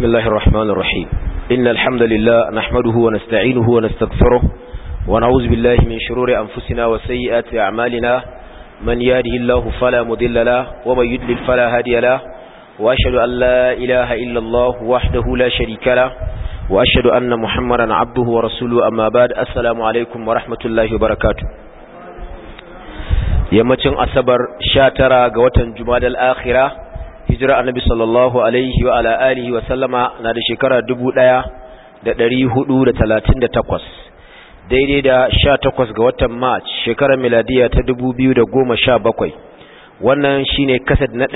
بسم الله الرحمن الرحيم إن الحمد لله نحمده ونستعينه ونستغفره ونعوذ بالله من شرور أنفسنا وسيئات أعمالنا من يهده الله فلا مضل له ومن يضلل فلا هادي له وأشهد أن لا إله إلا الله وحده لا شريك له وأشهد أن محمدا عبده ورسوله أما بعد السلام عليكم ورحمة الله وبركاته yammacin asabar 19 ga watan Jumadal Akhirah hijira annabi sallallahu alaihi wa ala alihi wa sallama na da shekara 1438 daidai da 18 ga watan March shekarar miladiya ta 2017 wannan shine kasad na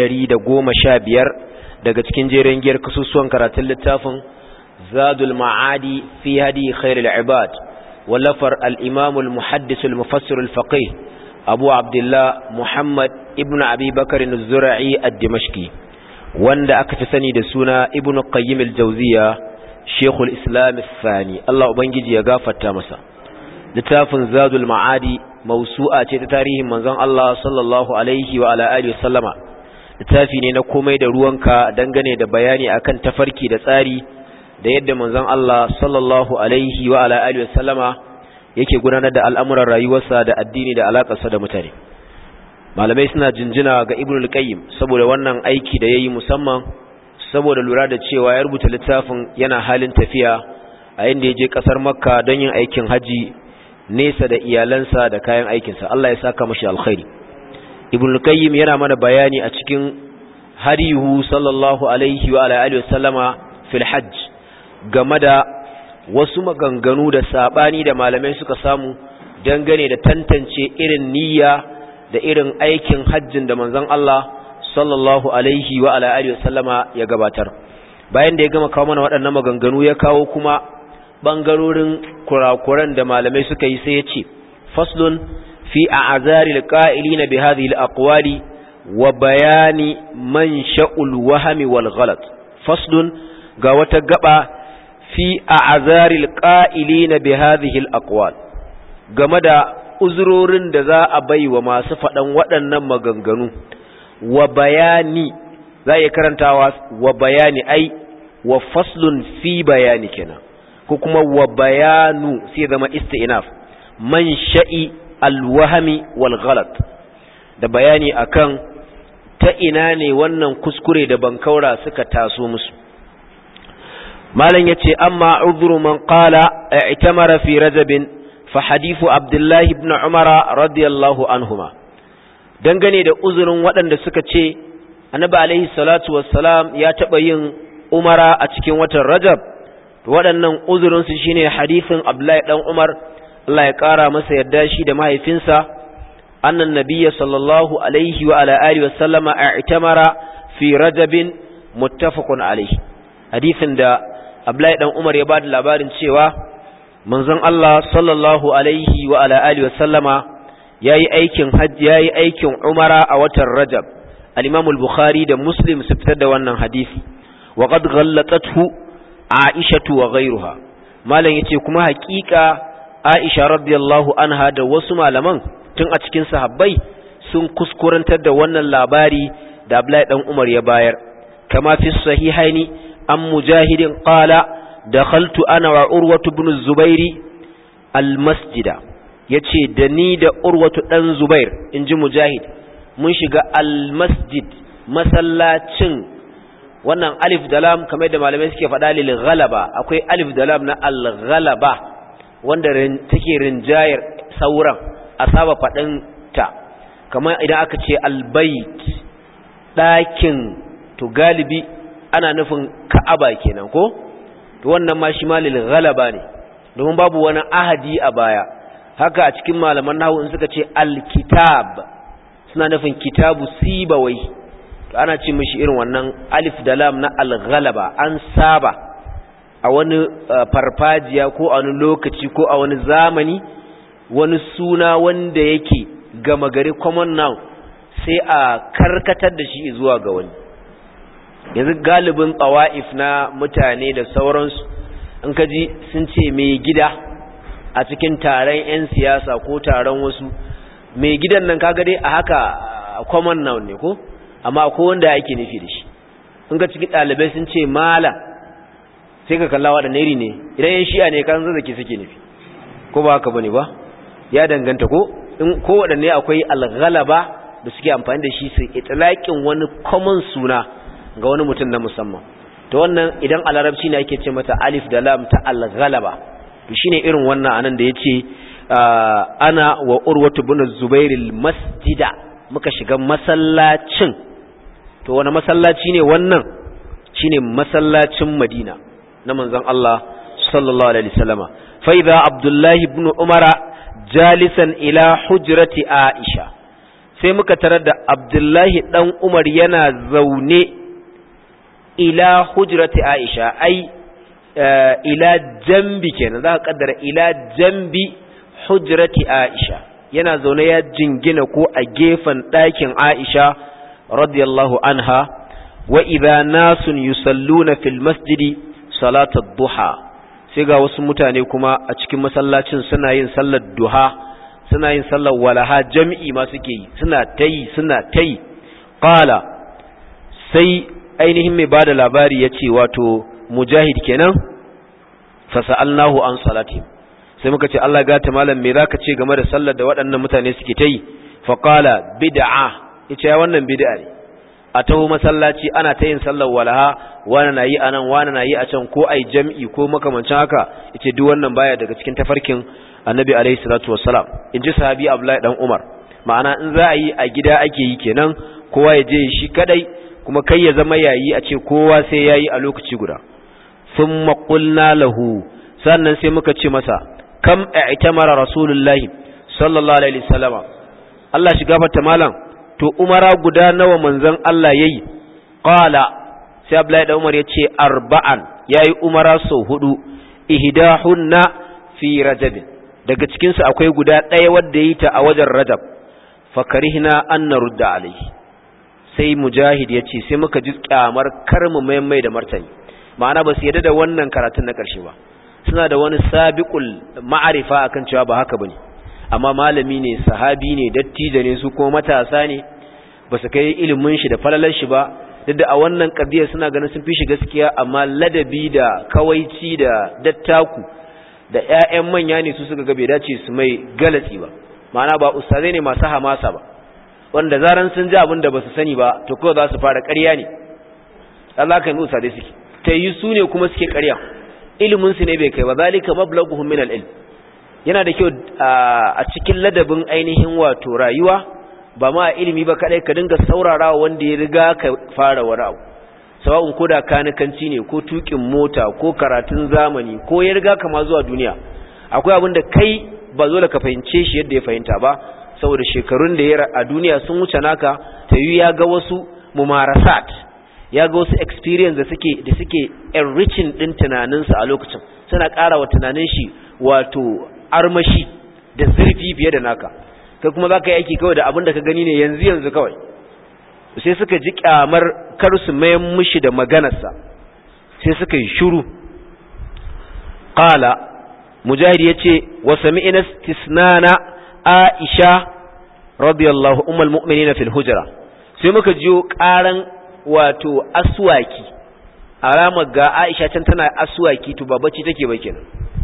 115 daga cikin jerin giyar kasusuwan karatun littafin Zadul Ma'adi fi hadi khairul ibad wallafar al-imam al-muhaddis al-mufassir al-faqih Abu Abdullah Muhammad ibn Abi Bakar az-Zura'i ad-Dimashqi wanda aka fi sani da suna Ibn Qayyim al-Jawziyya Sheikhul Islam al-Thani Allah ubangiji ya gafarta masa littafin Zadul Ma'adi mawsu'a ce ta tarihin manzon Allah sallallahu alaihi wa ala alihi wasallama littafi ne na komai da ruwanka dangane da bayani akan tafarki da tsari da yadda manzon Allah sallallahu alaihi wa ala alihi wasallama yake gudanar da al'amuran rayuwarsa da addini da alaƙarsa da mutane malamai suna jinjina ga Ibn al-Qayyim saboda wannan aiki da yayi musamman saboda lura da cewa ya rubuta littafin yana halin tafiya a inda ya je ƙasar Makka don yin aikin haji nesa da iyalansa da kayan aikinsa Allah ya saka mashi alkhairi Ibn al-Qayyim yana mana bayani a cikin hadihu sallallahu alaihi wa alihi wasallama fil hajj game da wasu maganganu da sabani da malamai suka samu dangane da tantance irin niyya da irin aikin hajjin da manzon Allah sallallahu alaihi wa ala alihi wasallama ya gabatar bayan da ya gama kawo mana waɗannan maganganu ya kawo kuma bangarorin kurakuran da malamai suka yi sai ya ce faslun fi a'zari alqa'ilina bi hadhihi alaqwali wa bayani man sha'ul wahmi wal ghalat faslun ga wata gaba fi a'zaril qa'ilina bi hadhihi al-aqwal game da uzurorin da za a baiwa masu faɗan waɗannan maganganu wa bayani za ya karantawa wa bayani ai wa faslun fi bayani kenan ko kuma wa bayanu sai zama isti'naf man sha'i al-wahmi wal ghalat da bayani akan ta ina ne wannan kuskure da bankaura suka taso musu malan yace amma udhru man qala i'tamara fi rajab fa hadithu abdullah ibn umara radiyallahu anhuma dangane da uzurin waɗanda suka ce annabi alaihi salatu wassalam ya taba yin umara a cikin watan rajab to waɗannan uzurin su shine hadithin abdullah dan umar Allah ya kara masa yadda shi da mahaifinsa annan nabiyyi sallallahu alaihi wa ala alihi wasallama i'tamara fi rajab muttafaqun alaihi hadithin da Abdullahi dan Umar ya bada labarin cewa manzon Allah sallallahu alaihi wa ala alihi wa sallama yayi aikin hajji yayi aikin umara a watan Rajab al-Imam al-Bukhari da Muslim su fitar da wannan hadisi wa qad ghallatathu Aisha wa ghayruha malan yace kuma hakika Aisha radiyallahu anha da wasu malaman tun a cikin sahabbai sun kuskurantar da wannan labari da Abdullahi dan Umar ya bayar kama fi sahihaini عن مجاهد قال دخلت أنا وعروة بن الزبير المسجد يتشي دنيد عروة بن الزبير إنجي مجاهد منشق المسجد مسلاتين wannan alif da lam kamar da malamai suke faɗa lil ghalaba akwai alif da lam na al ghalaba wanda take rinjayar sauran asaba faɗin ta kamar idan aka ce al bait ɗakin to galibi ana nufin Ka'aba kenan ko to wannan ma shi malil ghalaba ne domin babu wani ahadi a baya haka a cikin malaman nahwu in suka ce alkitab suna nufin kitabu sibawai to ana ce mishi irin wannan alif da lam na alghalaba an saba a wani farfajiya ko a wani lokaci ko a wani zamani wani suna wanda yake gama gari common noun sai a karkatar da shi zuwa ga wani yanzu galibin tsawa'if na mutane da sauransu in ka ji sun ce mai gida a cikin taron 'yan siyasa ko taron wasu mai gidan nan kaga dai a haka common noun ne ko amma akwai wanda yake nufi da shi in ga cikin ɗalibai sun ce malam sai ka kalla waɗanne iri ne idan yan shi'a ne kan zazzaki suke nufi ko ba haka bane ba ya danganta ko in ko waɗanne akwai al-ghalaba da suke amfani da shi su itlaqin wani common suna ga wani mutum na musamman to wannan idan a larabci ne ake ce mata alif da lam ta al-ghalaba to shine irin wannan anan da yace ana wa urwatu ibn zubair al-masjida muka shiga masallacin to wani masallaci ne wannan shine masallacin Madina na manzon Allah sallallahu alaihi wasallama fa idha Abdullah ibn Umar jalisan ila hujrati Aisha sai muka tarar da Abdullah dan Umar yana zaune ila hujrati Aisha ai ila jambi kenan za ka kaddara ila jambi hujrati Aisha yana zaune ya jingina ko a gefen ɗakin Aisha radiyallahu anha wa idha nasun yusalluna fil masjidi salatat duha sai ga wasu mutane kuma a cikin masallacin suna yin sallar duha suna yin sallar walaha jami'i ma suke yi suna tayi qala sai ainihin mai bada labari yace wato mujahid kenan fasa'alnahu an salati sai muka ce Allah gata malam me zaka ce game da sallar da waɗannan mutane suke tayi fa qala bid'a yace wannan bid'a ne a taho masallaci ana ta yin sallar walaha wani na yi anan wani na yi a can ko ai jam'i ko makamancin haka yace duk wannan baya daga cikin tafarkin annabi alaihi salatu wassalam inji sahabi Abdullahi dan Umar ma'ana in za a yi a gida ake yi kenan kowa ya je shi kadai kuma kai ya zama yayi a ce kowa sai yayi a lokaci guda thumma qulna lahu sannan sai muka ce masa kam i'tamara rasulullahi sallallahu alaihi wasallam Allah shi gafarta malam to umara guda nawa manzon Allah yayi qala sai Abdullahi da Umar yace arba'an yayi umara sau 4 ihdahunna fi rajab daga cikin su akwai guda ɗaya wanda yayi ta a wajen rajab fakarihna an narudda alaihi sai mujahid yace sai muka ji kyamar karmu mai da martani ma'ana ba su yadda da wannan karatun na karshe ba suna da wani sabiqul ma'arifa akan cewa ba haka bane amma malami ne sahabi ne dattijo ne su kuma matasa ne ba su kai ilimin shi da falalar shi ba duk da a wannan kadiyar suna ganin sun fi shi gaskiya amma ladabi da kawaici da dattaku da ƴaƴan manya ne su suka ga bai dace su mai galatsi ba ma'ana ba ustazai ne masu hamasa ba wanda zaran sun ji abin da ba su sani ba to kawai za su fara ƙarya ne Allah kan ustazai suke ta yi su ne kuma suke ƙarya ilimin su ne bai kai ba zalika mablaghuhum min al-ilm yana da kyau a cikin ladabin ainihin wato rayuwa ba ma ilimi ba kadai ka dinga saurarawa wanda ya riga ka fara wani abu sawa'un ko da kanikanci ne ko tukin mota ko karatun zamani ko ya riga ka ma zuwa duniya akwai abin da kai ba zo da ka fahimce shi yadda ya fahimta ba saboda shekarun da ya a duniya sun wuce naka ta yi ya ga wasu mumarasat ya ga wasu experience da suke enriching din tunaninsa a lokacin suna ƙara wa tunanin shi wato armashi da zurfi fiye da naka kai kuma za ka yi aiki kawai da abin da ka gani ne yanzu kawai sai suka ji kyamar kar su mayan mushi da maganarsa sai suka yi shuru qala mujahid yace wa sami'na istisnana aisha radiyallahu ummul mu'minina fil hujra sai muka jiyo karan wato aswaki alama ga aisha can tana aswaki to babaci take ba kenan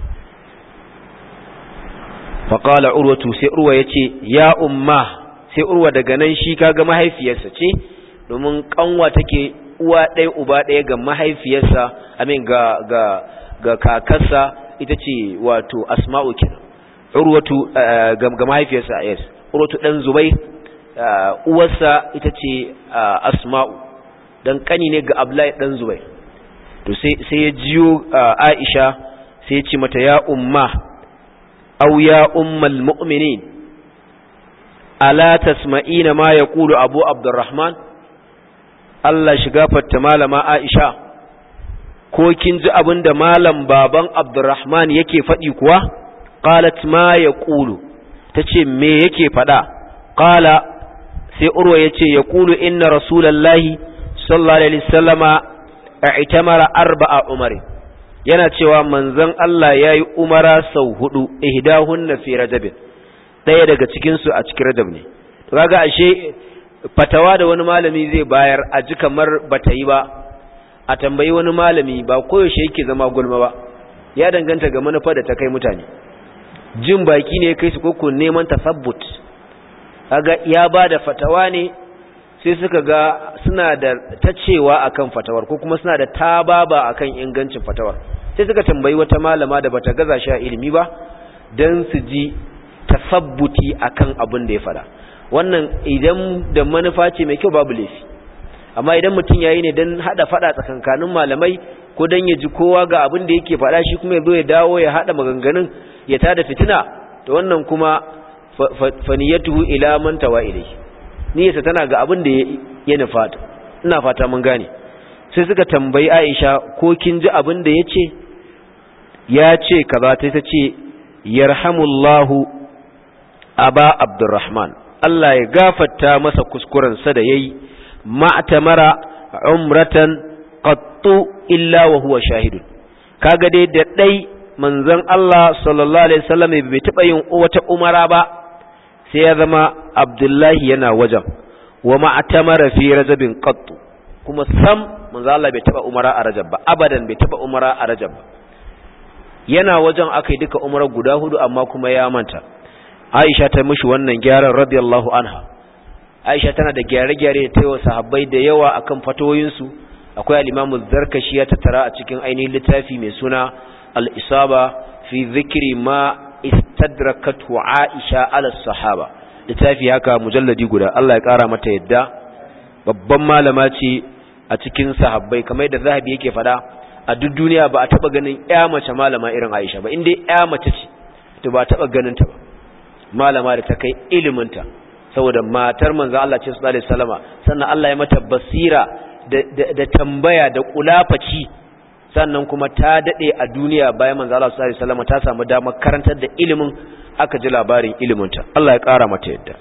faƙala urwatu sai urwa ya ce ya umma sai urwa daga nan shi kaga mahaifiyarsa ce domin ƙanwa take uwa ɗaya uba ɗaya ga mahaifiyarsa amin ga kakarsa ita ce wato asma'u kenan urwatu ga mahaifiyarsa yes urwatu ɗan zubai uwarsa ita ce asma'u dan ƙani ne ga abdullahi ɗan zubai to sai ya jiyo aisha sai ya ce mata ya umma أو يا أم المؤمنين ألا تسمعين ما يقول أبو عبد الرحمن الله شغافت مالما عائشة ko kin ji abin da malam baban Abdurrahman yake faɗi kuwa qalat ma yaqulu tace me yake faɗa qala sai urwa yace yaqulu inna rasulullahi sallallahu alaihi wasallama i'tamara arba'a umari yana cewa manzon Allah yayi umara sau 4 ihdahunna fi rajab daya daga cikin su a cikin rajab ne to kaga ashe fatawa da wani malami zai bayar a ji kamar bata yi ba a tambayi wani malami ba koyaushe yake zama gulma ba, ya danganta ga manufa da ta kai mutane. Jin baki ne kai su koko neman tasabbut, kaga ya bada fatawa ne sai suka ga suna da tacewa akan fatawar ko kuma suna da tababa akan ingancin fatawar, sai suka tambayi wata malama da bata gaza shi a ilimi ba dan su ji tasabbuti akan abin da ya fada. Wannan idan da manufa ce mai kyau babu laifi, amma idan mutum yayi ne dan hada fada tsakankanin malamai ko dan ya ji kowa ga abin da yake fada shi kuma yazo ya dawo ya hada maganganun ya tada fitina, to wannan kuma faniyatuhu ila man tawa ilayhi, niyyarsa tana ga abin da ya nufa. Ina fata mun gane. Sai suka tambayi Aisha ko kin ji abin da yace, ya ce kaza, ta ce yarhamullahu aba Abdurrahman, Allah ya gafarta masa kuskuren sa da yayi, ma'tamara umratan qattu illa wa huwa shahidun. Kaga dai da dai manzon Allah sallallahu alaihi wasallam bai taba yin wata umara ba sai ya zama Abdullahi yana wajen, wa ma'tamara fi rajabin qattu, kuma sam manzon Allah bai taba umara a Rajab ba, abadan bai taba umara a Rajab ba. Yana wajen akai duka umara guda hudu amma kuma ya manta. Aisha ta mishi wannan gyaran radiyallahu anha. Aisha tana da gyare-gyare ta yawa sahabbai da yawa akan fatoyinsu. Akwai al-Imam az-Zarkashi ya tattara a cikin ainihin littafi mai suna al-Isaba fi dhikri ma istadrakatu Aisha ala sahaba. Littafi haka mujalladi guda, Allah ya kara mata yadda. Babban malama ce a cikin sahabbai, kamar da Zahabi yake fada, a duk duniya ba a taba ganin ƴa mace malama irin Aisha ba. Inda ƴa mace ce to ba a taba ganin ta ba, malama da ta kai iliminta, saboda matar manzo Allah ce sallallahu alaihi wasallama, sannan Allah ya mata basira da tambaya da kulafaci, sannan kuma ta dade a duniya bayan manzo Allah sallallahu alaihi wasallama ta samu damar karantar da ilimin, aka ji labarin iliminta. Allah ya kara mata yadda.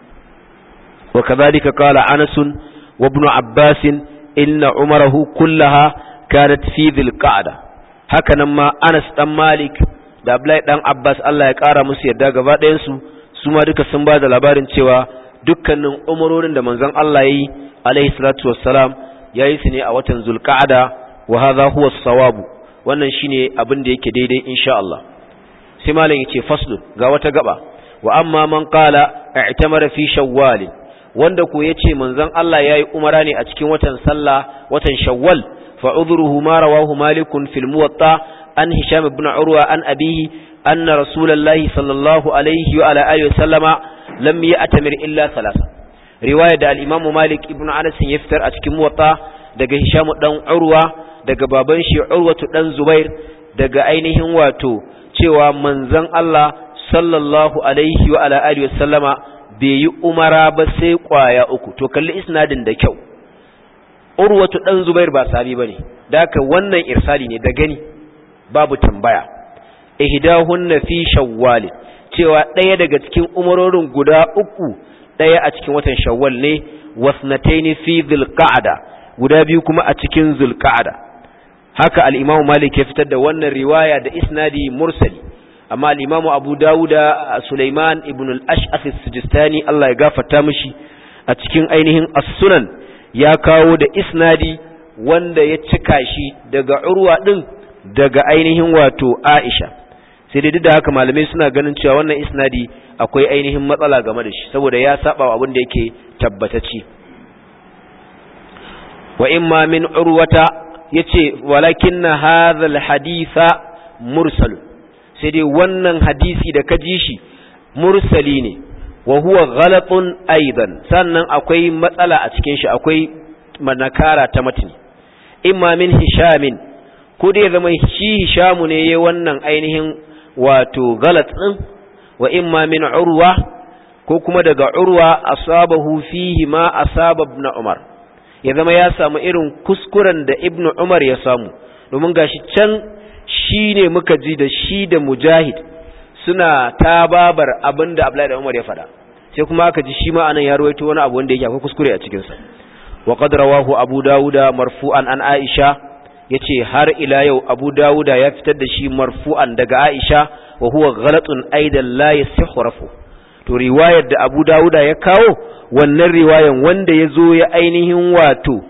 Wa kadhalika qala Anas wa ibn Abbas inna umarahu kullaha kanat fi dhil qa'da. Haka nan ma Anas dan Malik da Abdullahi dan Abbas, Allah ya kara musu yadda gaba ɗayan su ma duka sun ba da labarin cewa dukkanin umarorin da manzon Allah yayi alaihi salatu wassalam yayi su ne a watan Zulqa'ada, wa hadha huwa as-sawab. Wannan shine abin da yake daidai insha Allah. Sai malam yace faslu, ga wata gaba. Wa amma man qala i'tamara fi shawwal, wanda ko yace manzon Allah yayi umara ne a cikin watan sallah, watan shawwal, fa udhruhu ma rawahu malikun fil muwatta an hisham ibn urwa an abihi anna rasulullahi sallallahu alaihi wa ala alihi wasallama lam ya'tamir illa thalatha. Riwaya da al-Imam Malik ibn Anas ya fitar a cikin muwatta daga Hisham dan Urwa, daga baban shi Urwatu dan Zubair, daga ainihin wato cewa manzon Allah sallallahu alaihi wa ala alihi wasallama bai yi umara ba sai kwaya uku. To kalli isnadin da kyau, Urwatu dan Zubair ba sahabi bane, da haka wannan irsali ne da gani, babu tambaya. Ihdahunna fi shawwal, cewa daya daga cikin umarorin guda uku, daya a cikin watan shawwal ne, wasnataini fi dhulqa'da, guda biyu kuma a cikin zulqa'da. Haka al-Imam Malik ya fitar da wannan riwaya da isnadi mursali, amma al-Imam Abu Dawuda Sulaiman ibn al-Ash'ath as-Sijistani, Allah ya gafarta mishi, a cikin ainihin as-Sunan ya kawo da isnadi wanda ya cika shi daga Urwa din daga ainihin wato Aisha. Sai dai da haka malamai suna ganin cewa wannan isnadi akwai ainihin matsala game da shi, saboda ya saba wa abin da yake tabbatacce. Wa imma min Urwata, yace walakinna hadha alhaditha mursal, sai dai wannan hadisi da ka ji shi mursali ne, wa huwa ghalatun aidan, sannan akwai matsala a cikin shi, akwai manakara ta matni. Imma min Hishamin, ko dai zama shi Hishamu ne yayin wannan ainihin wato galat din, wa imma min Urwa, ko kuma daga Urwa asabahu fihi ma asaba ibn Umar, ya zama ya samu irin kuskuren da Ibn Umar ya samu, domin gashi can shine muka ji da shi da Mujahid suna tababar abinda Abdullahi da Umar ya faɗa, sai kuma aka ji shi ma anan ya rawaito wani abu wanda yake akwai kuskure a cikin sa. Wa qad rawahu Abu Dawuda marfu'an an Aisha, yace har ila yau Abu Dawuda ya fitar da shi marfu'an daga Aisha, wa huwa ghalatun aidan la yasihhu rafu. To riwayar da Abu Dawuda ya kawo, wannan riwayan wanda yazo ya ainihin wato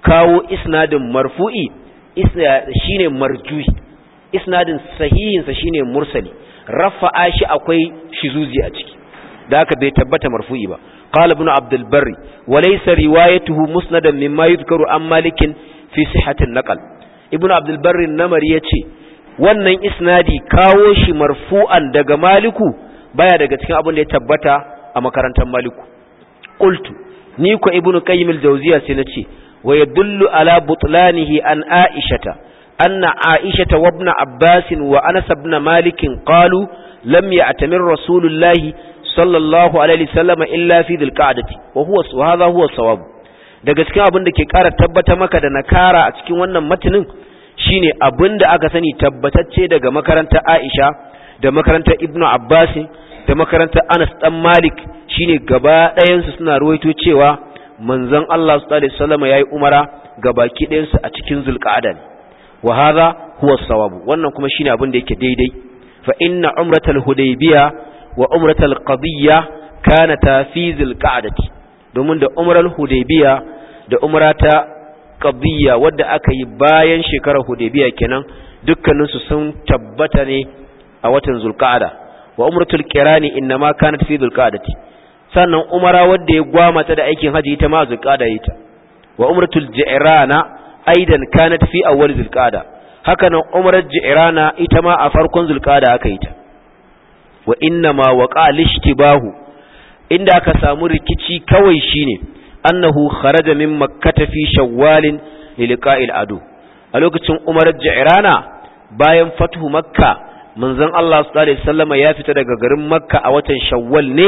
kawo isnadin marfu'i shine marjuhi, isnadin sahihinsa shine mursali, rafa'a shi akwai shizuzi a ciki da haka bai tabbata marfu'i ba. qala ibn abd al-barr wa laysa riwayatuhu musnadan mimma yuzkaru an malikin fi sihhati an-naql. ibn abd al-barr namari yace wannan isnadi kawo shi marfu'an daga maliku baya daga cikin abin da ya tabbata a makarantar maliku. qultu ni ko ibn qayyim al-jawziya sai nace wa yadullu ala butlanihi an aishata anna aishata wa ibn abbas wa anas ibn malik qalu lam ya'tamir rasulullahi sallallahu alaihi wasallam illa fi dhil-qa'dati wa hadha huwa as-sawab. daga cikin abin da ke ƙara tabbata maka da nakara a cikin wannan matanin shine abin da aka sani tabbatacce daga makarantar Aisha da makarantar Ibn Abbas da makarantar Anas dan Malik shine gaba ɗayan su suna ruwaito cewa manzon Allah sallallahu alaihi wasallam yayi umara gabaki ɗayan su a cikin Zulqa'ada. wa hadha huwa as-sawab, wannan kuma shine abin da yake daidai. fa inna umratul hudaybiyah wa umratul qadiyya kanata fi Zulqa'adati, domin da umrar hudaybiyah da umrata qadiyya wadda aka yi bayan shekarar hudaybiyah kenan dukkaninsu sun tabbata ne a watan Zulqa'ada. wa umratul qirani inma kanat fi Zulqa'adati, sannan umara wadda ya gwamata da aikin haji ita ma Zulqa'ada ita. wa umratul ji'rana aidan kanat fi awwal Zulqa'ada, haka nan umrar ji'rana ita ma a farkon Zulqa'ada aka yi ta. wa inma waqa al-ishtibahu, inda aka samu rikici kawai shine annahu kharaja min makkah fi shawwal li liqa'il adu. a lokacin umarar ji'rana bayan fatuhu makka manzon Allah sallallahu alaihi wasallam ya fita daga garin makka a watan shawwal ne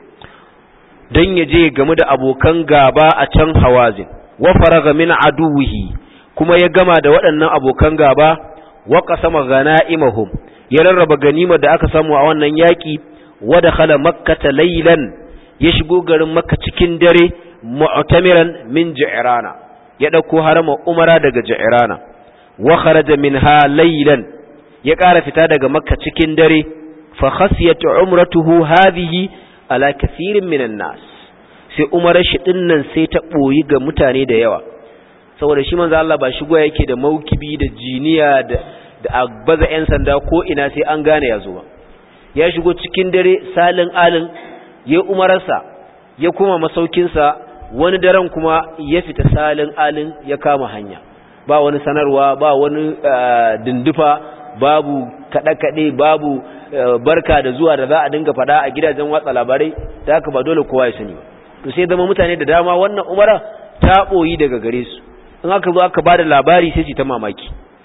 dan yaje game da abokan gaba a can hawazin. wa faraga min aduwihi, kuma ya gama da waɗannan abokan gaba. wa qasama ghana'imahum, ya rarraba ganimar da aka samu a wannan yaki. wa dakhala makkata laylan, ya shigo garin makka cikin dare. mu'tamiran min ji'rana, ya dauko harama umara daga ji'rana. wa kharaja minha laylan, ya ƙara fita daga makka cikin dare. fa khasiyat umratuhu hadhihi ala kathirin minan nas, sai umarar shi dinnan sai ta boyi ga mutane da yawa, saboda shi manzo Allah ba shigo yake da maukibi da jiniya da baza yan sanda ko ina sai an gane yazo ba. ya shigo cikin dare salin alin, ya umararsa ya kuma masaukinsa. wani daren kuma ya fita salin alin ya kama hanya, ba wani sanarwa, ba wani dindufa, babu kaɗe-kaɗe, babu barka da zuwa da za a dinga faɗa a gidajen watsa labarai, da haka ba dole kowa ya sani ba. to sai zama mutane da dama wannan umara ta ɓoyi daga gare su, in aka zo aka ba da labari sai su ta mamaki.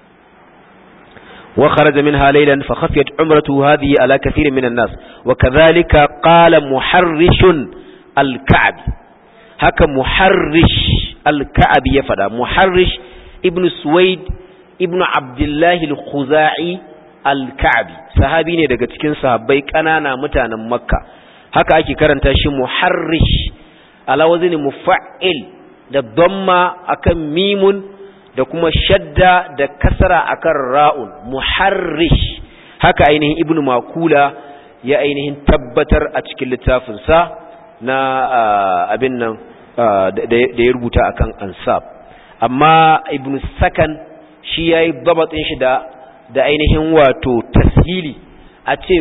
wa kharaja minha laylan fa khafiyat umratu hadhihi ala kathirin minan nas. wa kadhalika qala muharrishun al-ka'bi, haka muharrish al-ka'bi ya fada. muharrish ibn suwaid ibn abdullah al-khuzai al-ka'bi sahabi ne daga cikin sahabbai kanana mutanen makka, haka ake karanta shi muharrish ala wazni mufa'il, da dhamma akan mimun da kuma shadda da kasra akan ra'un. muharrish haka ainihin ibn makula ya ainihin tabbatar a cikin littafinsa na abin nan da ya rubuta akan ansab. amma ibn sakan shi yayi dabatin shi da ainihin wato tashili, a ce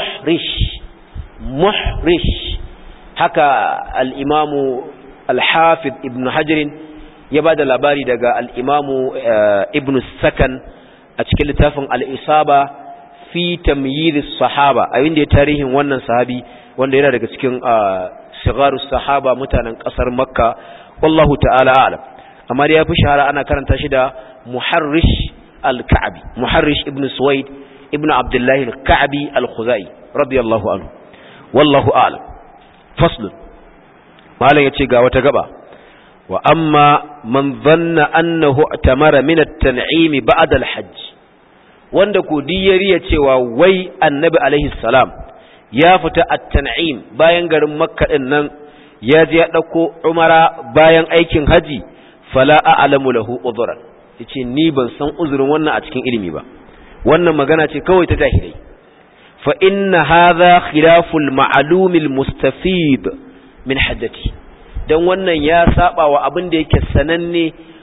muhrish haka al-imamu al-hafiz ibn hajar ya bada labari daga al-imamu ibn sakan a cikin littafin al-isaba fi tamyiz as-sahaba, a inda ya tarihin wannan sahabi wanda yana daga cikin sigaru sahaba mutanen kasar makka. wallahu ta'ala a'lam. amma da yafi shahara ana karanta shi da muharrish al-ka'bi, muharrish ibn suwaid ibn abdullah al-ka'bi al-khuzai radiyallahu anhu. wallahu a'lam. fasl, malan yace ga wata gaba. wa amma man dhanna annahu i'tamara min at-tan'im ba'da al-hajj, wanda ko diyariya cewa wai annabi alaihi salam ya fita at-tan'im bayan garin makka din nan, ya je ya dauko umara bayan aikin haji. fala a'lamu lahu udhran, yace ni ban san uzurin wannan a cikin ilimi ba, wannan magana ce kawai ta jahilai. fa inna hadha khilaful ma'lumil mustafid min hajjati, dan wannan ya saba wa abin da yake sananne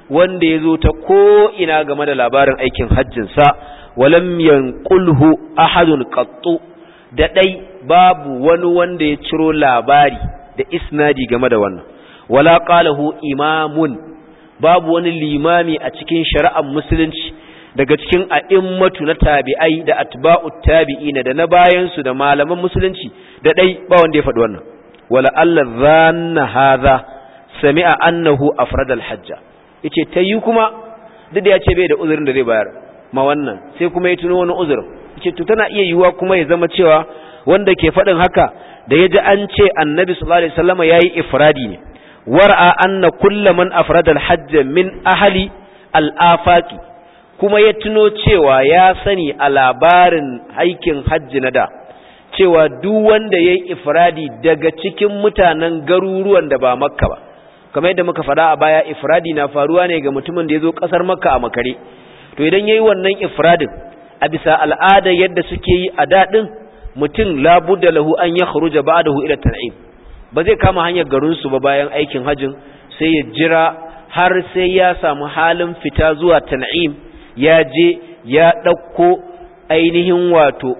wanda yazo ta ko ina game da labarin aikin hajjin sa walam yanqulhu ahadun qattu da dai babu wani wanda ya ciro labari da isnadi game da wannan wala qalahu imamun babu wani limami a cikin shari'ar musulunci daga cikin a'immatu na tabi'ai da atba'ut tabi'ina da na bayan su da malaman musulunci da dai ba wanda ya faɗi wannan wala alla dhanna hadha sami'a annahu afrada al-hajja yace tayi kuma duk da yace bai da uzurin da zai bayar ma wannan sai kuma ya tuno wani uzurin yace to tana iya yiwuwa kuma ya zama cewa wanda ke faɗin haka da yaji an ce annabi sallallahu alaihi wasallam yayi ifradi ne war'a anna kullu man afrada al-hajj min ahli al-afaqi kuma ya tuno cewa ya sani a labarin aikin hajji na da cewa duk wanda yayi ifradi daga cikin mutanen garuruwan da ba makka ba kamar yadda muka faɗa a baya ifradi na faruwa ne ga mutumin da yazo kasar makka a makare to idan yayi wannan ifradin a bisa al'ada yadda suke yi a dadin mutum labudda lahu an yakhruja ba'dahu ila tan'im ba zai kama hanyar garin su ba bayan aikin hajjin sai ya jira har sai ya samu halin fita zuwa tan'im ya je ya dauko ainihin wato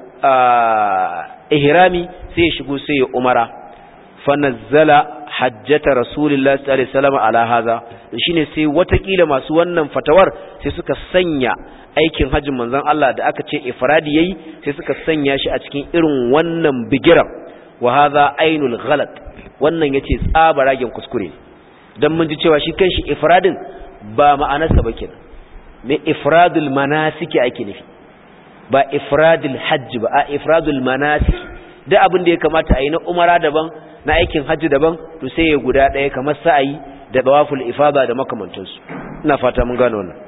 ihrami sai ya shigo sai ya umara fa nazzala hajjata rasulullahi sallallahu alaihi wasallam ala hadha shine sai watakila masu wannan fatawar sai suka sanya aikin hajjin manzon Allah da aka ce ifradi yayi sai suka sanya shi a cikin irin wannan bigiran wa hadha ainul ghalat wannan yace tsabaragen kuskure dan mun ji cewa shi kanshi ifradin ba ma'anarsa ba kenan me ifradul manasiki ake nufi ba ifradul hajj ba a ifradul manasik da abin da ya kamata a yi na umara daban na aikin hajji daban to sai ya guda ɗaya kamar sa'ayi da tawaful ifada da makamantansu ina fata mun gano wannan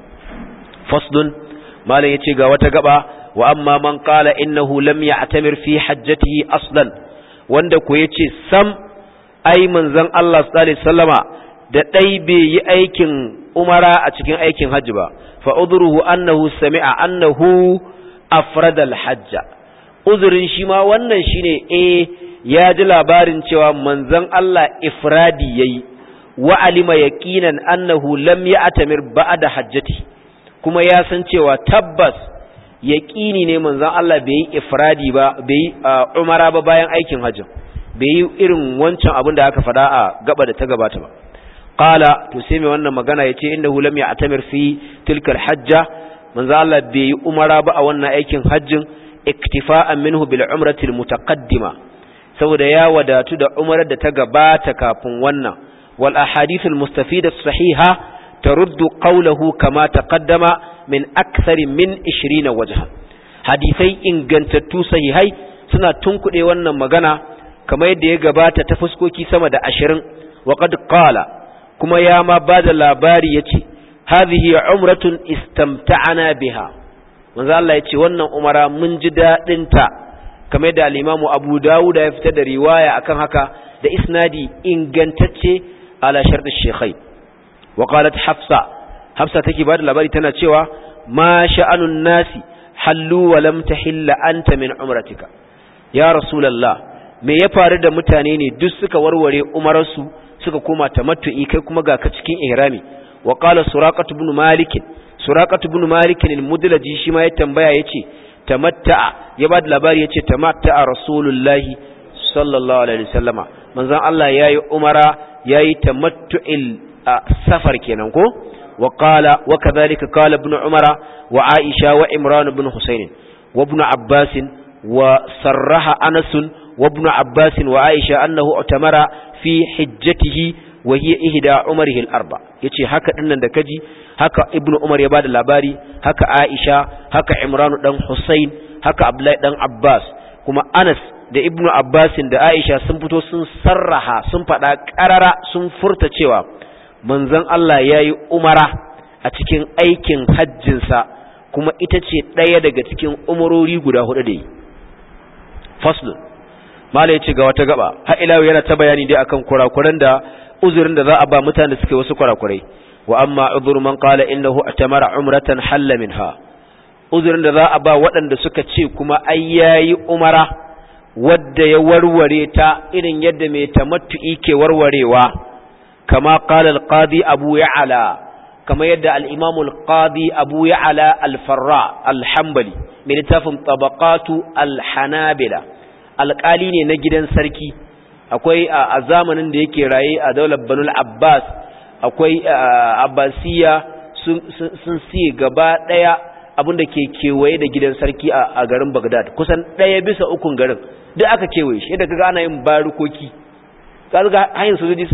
faslun malam yace ga wata gaba wa amma man qala innahu lam ya'tamir fi hajjatihi aslan wanda ko yace sam ai manzon Allah sallallahu alaihi wasallama da dai bai yi aikin umara a cikin aikin hajji ba fa udruhu annahu sami'a annahu afrada al-hajja uzurin shi ma wannan shine ya ji labarin cewa manzon Allah ifradi yayi wa alima yaqinan annahu lam ya'tamir ba'da hajjati kuma ya san cewa tabbas yaqini ne manzon Allah bai yi ifradi ba bai yi umara ba bayan aikin hajji bai yi irin wancan abin da aka faɗa a gaba da ta gabata ba qala to sai mai wannan magana yace innahu lam ya'tamir fi tilka al-hajja manzon Allah bai yi umara ba a wannan aikin hajjin iktifa'an minhu bil umrati al-mutaqaddima saboda ya wadatu da umarar da ta gabata kafin wannan wal ahadith al-mustafida as-sahiha taruddu qawluhu kama taqaddama min akthar min 20 wajha hadisai ingantattu sahihai suna tunkude wannan magana kamar yadda ya gabata ta fuskoki sama da 20 wa qad qala kuma ya ma bada labari yace hadhihi umratun istamta'ana biha manzo Allah yace wannan umara mun ji dadin ta kamar da al-Imam Abu Dawud ya fitar da riwaya akan haka da isnadi ingantacce ala shart ash-shaykhain wa qalat Hafsa take bada labari tana cewa ma sha'anun nasi hallu wa lam tahilla anta min umratika ya rasulullah me ya faru da mutane ne duk suka warware umararsu suka koma tamattu'i kai kuma ga ka cikin ihrami wa qala suraqatu ibn malik al-mudlaji shi ma ya tambaya yace tamatta'a ya bada labari yace tamatta'a rasulullahi sallallahu alaihi wasallama manzon Allah yayi umara yayi tamattu'il safar kenan ko wa qala wa kadhalika qala ibn umara wa aisha wa imran ibn husayn wa ibn abbas wa sarraha anas wa ibn abbas wa aisha annahu utamara fi hijjatihi wa hiya ihda umarihi al-arba yace haka dinnan da kaji haka ibnu umar ya bada labari haka aisha haka imran dan husayn haka abdullahi dan abbas kuma anas da ibnu abbas da aisha sun fito sun sarraha sun fada karara sun furta cewa manzon Allah yayi umara a cikin aikin hajjin sa kuma ita ce daya daga cikin umurori guda hudu da yi fasl malai yace ga wata gaba har ila yana ta bayani dai akan kurakuran da uzurin da za a ba mutane suke wasu kurakurai wa amma udhur man qala innahu atamara umratan halla minha uzurin da za a ba waɗanda suka ce kuma ai yayi umara wadda ya warware ta irin yadda mai tamattu'i ke warwarewa kama qala al-qadi abu ya'la kamar yadda al-Imam al-Qadi Abu Ya'la al-Farra al-Hanbali mai littafin Tabaqatu al-Hanabila alƙali ne na gidan sarki akwai a zamanin da yake raye a daular Banu Abbas akwai Abbasiya sun siye gaba daya abinda ke kewaye da gidan sarki a garin Baghdad kusan 1/3 garin duk aka kewaye shi da kaga ana yin barukoki kaga hayin sojoji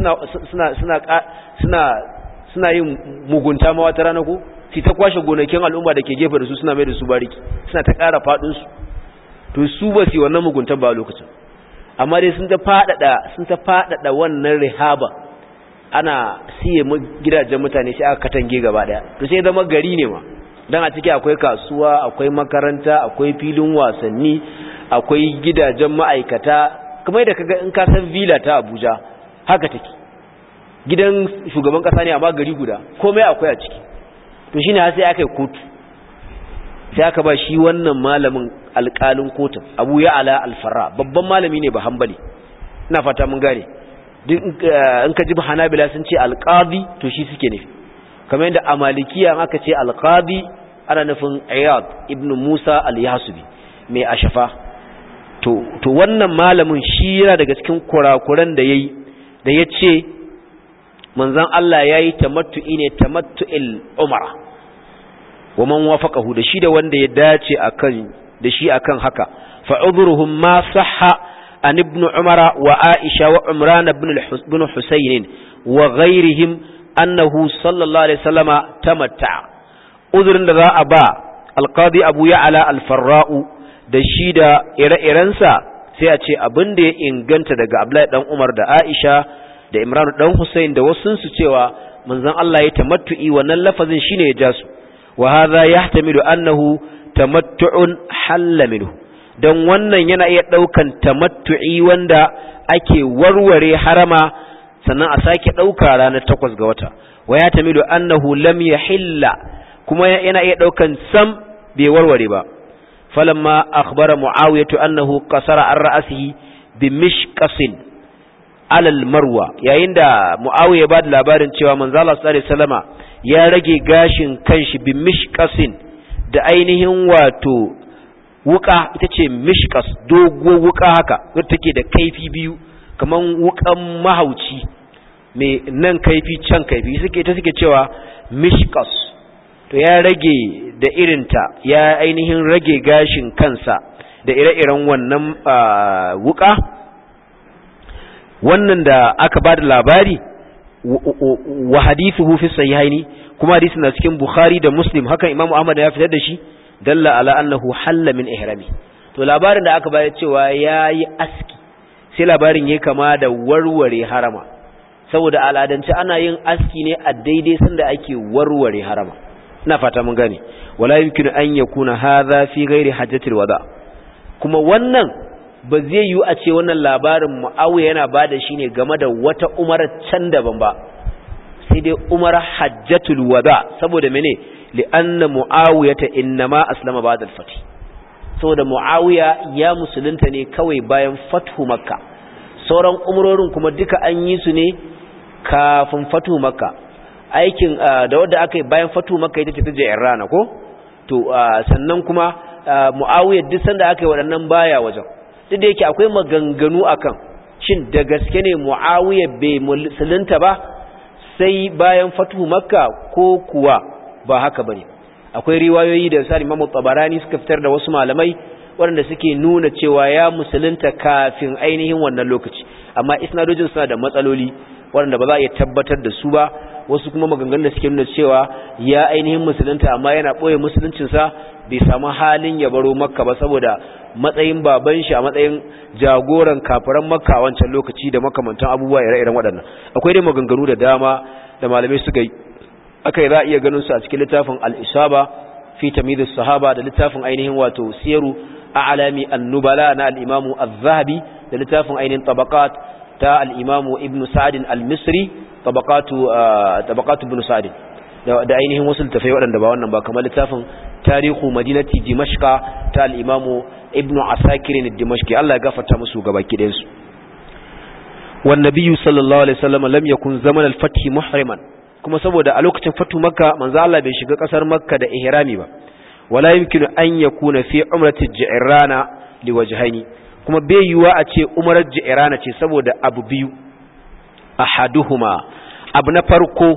suna yin mugunta ma wata rana ko sai ta kwashe gonakin al'umma da ke gefe da su suna mai da su bariki suna ta ƙara fadin su to su ba su wannan mugunta ba lokacin amma dai sun ta fadada wannan rihaba ana siye gidajen mutane sai aka katange gaba daya to sai zama gari ne ma dan a ciki akwai kasuwa akwai makaranta akwai filin wasanni akwai gidajen ma'aikata kamar da kaga in ka san villa ta Abuja haka take gidan shugaban kasa ne amma gari guda komai akwai a ciki to shine sai aka yi kotu sai aka ba shi wannan malamin alƙalin kotun Abu Ya'la al-Farra babban malami ne ba hanbali ina fata mun gane in ka ji Hanabila sun ce alqadi to shi suke nufi kamar yadda a Malikiya aka ce alqadi ana nufin Iyad ibn Musa al-Yahsubi mai Ashafa to wannan malamin shi yana daga cikin kurakuran da yayi da yace manzon Allah yayi tamattu'i ne tamattu'il umara wa man wafaqahu da shi da wanda ya dace akan haka fa udhruhum ma sahha an ibn umara wa aisha wa umran ibn husayn wa ghayrihim annahu sallallahu alaihi wasallama tamatta'a udhrin da za a ba alqadi abu ya'la al-farra'u da shi da ire-irensa sai a ce abin da ya inganta daga Abdullahi dan Umar da Aisha da Imran dan Hussein da wasun su cewa manzon Allah ya tamattu'i wannan lafazin shine ya jasu wa hadha yahtamilu annahu tamattu'un halla minhu dan wannan yana iya daukan tamattu'i wanda ake warware harama sannan a sake dauka ranar 8 ga wata wa yahtamilu annahu lam yahilla kuma yana iya daukan sam bai warware ba falamma akhbara muawiyah annahu qasara an ra'sihi bimishqasin alal marwa yayin da muawiya ba da labarin cewa manzo Allah sallallahu alaihi wasallama ya rage gashin kanshi bi mishqasin da ainihin wato wuka ita ce mishqas dogo wuka haka wacce take da kaifi biyu kaman wukan mahauci me nan kaifi can kaifi suke cewa mishqas to ya rage da irinta ya ainihin rage gashin kansa da ire-iren wannan wuka wannan da aka bada labari wa hadithuhu fi sahihaini kuma hadisin na cikin Bukhari da Muslim haka Imam Ahmad ya fitar da shi dalla ala annahu halla min ihrami to labarin da aka bayar cewa yayi aski sai labarin yayi kama da warware harama saboda al'adance ana yin aski ne a daidai sanda ake warware harama ina fata mun gane wala yumkinu an yakuna hadha fi ghairi hajjatil wada kuma wannan ba zai yi a ce wannan labarin Muawiya yana bada shi ne game da wata umara can daban ba sai dai umara hajjatul wada saboda mene li'anna Muawiyata innama aslama ba'da al-fath saboda Muawiya ya musulunta ne kawai bayan fathu makka sauran umrorin kuma duka an yi su ne kafin fathu makka aikin da wanda aka yi bayan fathu makka ita ce ta Jairana ko to sannan kuma Muawiya duk sanda aka yi waɗannan baya wajen duk da yake akwai maganganu akan shin da gaske ne Muawiya bai musulunta ba sai bayan fatuhu Makka ko kuwa ba haka bane akwai riwayoyi da sai Imam Tabarani suka fitar da wasu malamai waɗanda suke nuna cewa ya musulunta kafin ainihin wannan lokaci amma isnadojin suna da matsaloli waɗanda ba za a iya tabbatar da su ba wasu kuma maganganun da suke nuna cewa ya ainihin musulunta amma yana boye musuluncinsa bai samu halin ya baro Makka ba saboda matsayin baban shi a matsayin jagoran kafiran Makka a wancan lokaci da makamantan abubuwa ire-iren waɗannan akwai dai maganganu da dama da malamai suka yi akai za a iya ganin su a cikin littafin al-Isaba fi tamyiz as-sahaba da littafin ainihin wato siyaru a'lami an-nubala na al-Imam az-Zahabi da littafin ainihin tabaqat ta al-Imam Ibn Sa'd al-Misri tabaqatu Ibn Sa'd da ainihin wasu littafai waɗanda ba wannan ba kamar littafin tarihu madinati dimashqa ta al-Imam Ibn Asakir al-Dimashqi Allah ya gafarta musu gabaki ɗayan su wan nabiyyu sallallahu alaihi wasallam lam yakun zaman al-fath muhriman kuma saboda a lokacin fatu makka manzo Allah bai shiga kasar makka da ihrami ba wala yumkinu an yakuna fi umrati ji'rana liwajhaini kuma bai yiwa a ce umrar ji'rana ce saboda abu biyu ahaduhuma abu na farko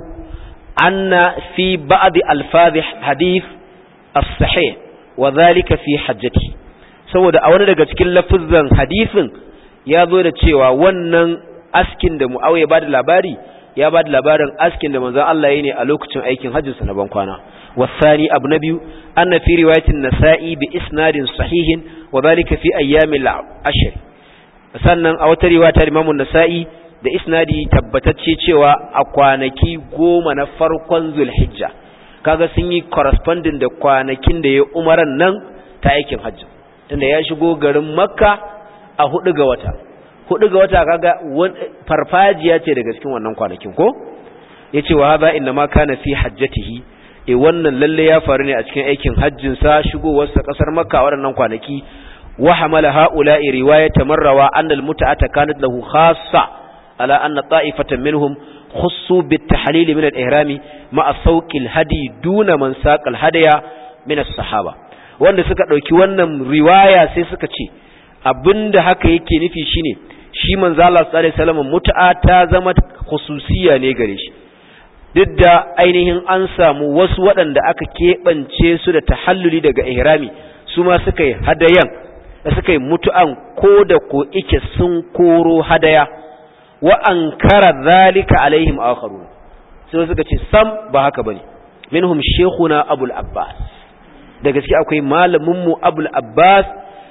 anna fi ba'd alfaz hadith as-sahih wa dhalika fi hajjati saboda a wani daga cikin lafuzan hadisin ya zo da cewa wannan askin da Muawiya ba da labari ya ba da labarin askin da manzon Allah yayi ne a lokacin aikin hajjinsa na bankwana wasani abu na biyu anna fi riwayatin nasa'i bi isnadin sahihin wa dhalika fi ayyamil ashr sannan a wata riwaya ta Imam an-Nasa'i da isnadi tabbatacce cewa a kwanaki 10 na farkon Zulhijja kaga sun yi corresponding da kwanakin da ya umaran nan ta aikin hajji tunda ya shigo garin Makka a 4 ga wata 4 ga wata kaga farfajiya ce daga cikin wannan kwanakin ko yace wa hadha inna ma kana fi hajjatihi wannan lalle ya faru ne a cikin aikin hajjin sa shigowar sa kasar Makka a waɗannan kwanaki wa hamala haula'i riwayat marrawa anna al-mut'ata kanat lahu khassa ala anna ta'ifatan minhum khussu bit-tahlil min al-ihram ma'a sawq al-hadi duna man saqa al-hadaya min as-sahaba wanda suka dauki wannan riwaya sai suka ce abinda haka yake nufi shine shi manzo Allah sallallahu alaihi wasallam mut'a ta zama khususiya ne gare shi duk da ainihin an samu wasu waɗanda aka keɓance su da tahalluli daga ihrami su ma suka yi hadayan da suka yi mutu'an ko da ko ike sun koro hadaya wa ankara zalika alaihim akharun sai suka ce sam ba haka bane minhum shaykhuna abul abbas da gaske akwai malamin mu abul abbas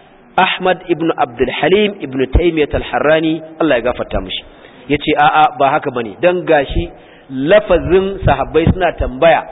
Ahmad ibn Abdul Halim ibn Taymiyyah al-Harrani Allah ya gafarta mishi yace a'a ba haka bane dan gashi lafazin sahabbai suna tambaya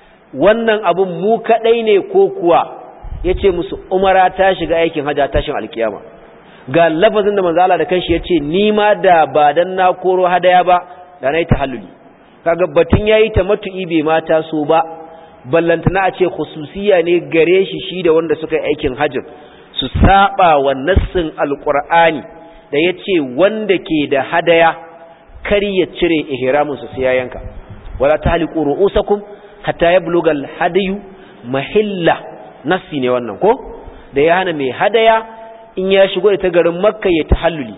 wannan abun mu kadai ne ko kuwa yace musu umara ta shiga aikin hajja tashin alkiyama ga lafazin da manzo Allah da kanshi yace ni ma da ba dan na koro hadaya ba da nayi tahalluli kaga batun yayi tamattu'i bai mata so ba ballantana a ce khususiya ne gare shi da wanda suka yi aikin hajji su saba wa nassin alqur'ani da yace wanda ke da hadaya kar ya cire ihramin sa sai ya yanka wala tahliqu ru'usakum hatta yablugha al-hadiyu mahilla nassi ne wannan ko da ya hana mai hadaya in ya shigo da ta garin makka ya tahalluli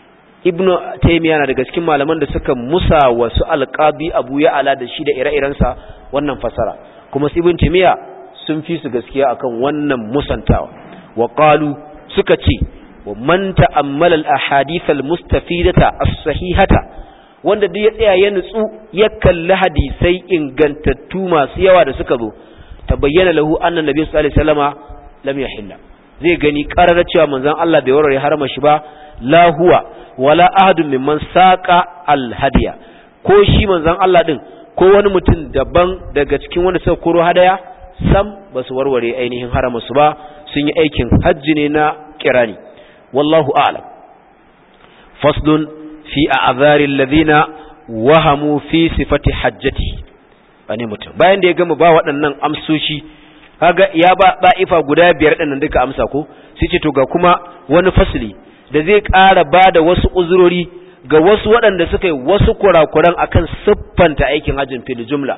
ibnu taymiya na daga cikin malaman da suka musa wasu alqabi abu ya'ala da shi da ire-irensa wannan fasara kuma ibn taymiya sun fi su gaskiya akan wannan musantawa wa qalu suka ce wa man ta'ammala al-ahadith al-mustafidata as-sahihata wanda duk ya tsaya ya nutsu ya kalli hadisai ingantattu masu yawa da suka zo tabayyana lahu anna nabiy sallallahu alaihi wasallama lam yahilla zai gani karar cewa manzon Allah bai warware harama shi ba la huwa wala ahadun mimman saqa al-hadiya ko shi manzon Allah din ko wani mutum daban daga cikin wanda suka koro hadaya sam basu warware ainihin harama su ba sun yi aikin hajji ne na kirani wallahu a'lam faslun fi a'zari alladhina wahamu fi sifati hajjati bane mutum bayan da ya gama ba waɗannan amsoshi kaga ya ba da'ifa guda biyar din duka amsa ko sai ce to ga kuma wani fasli da zai ƙara bada wasu uzurori ga wasu waɗanda suka yi wasu kurakuran akan siffanta aikin hajjin fil jumla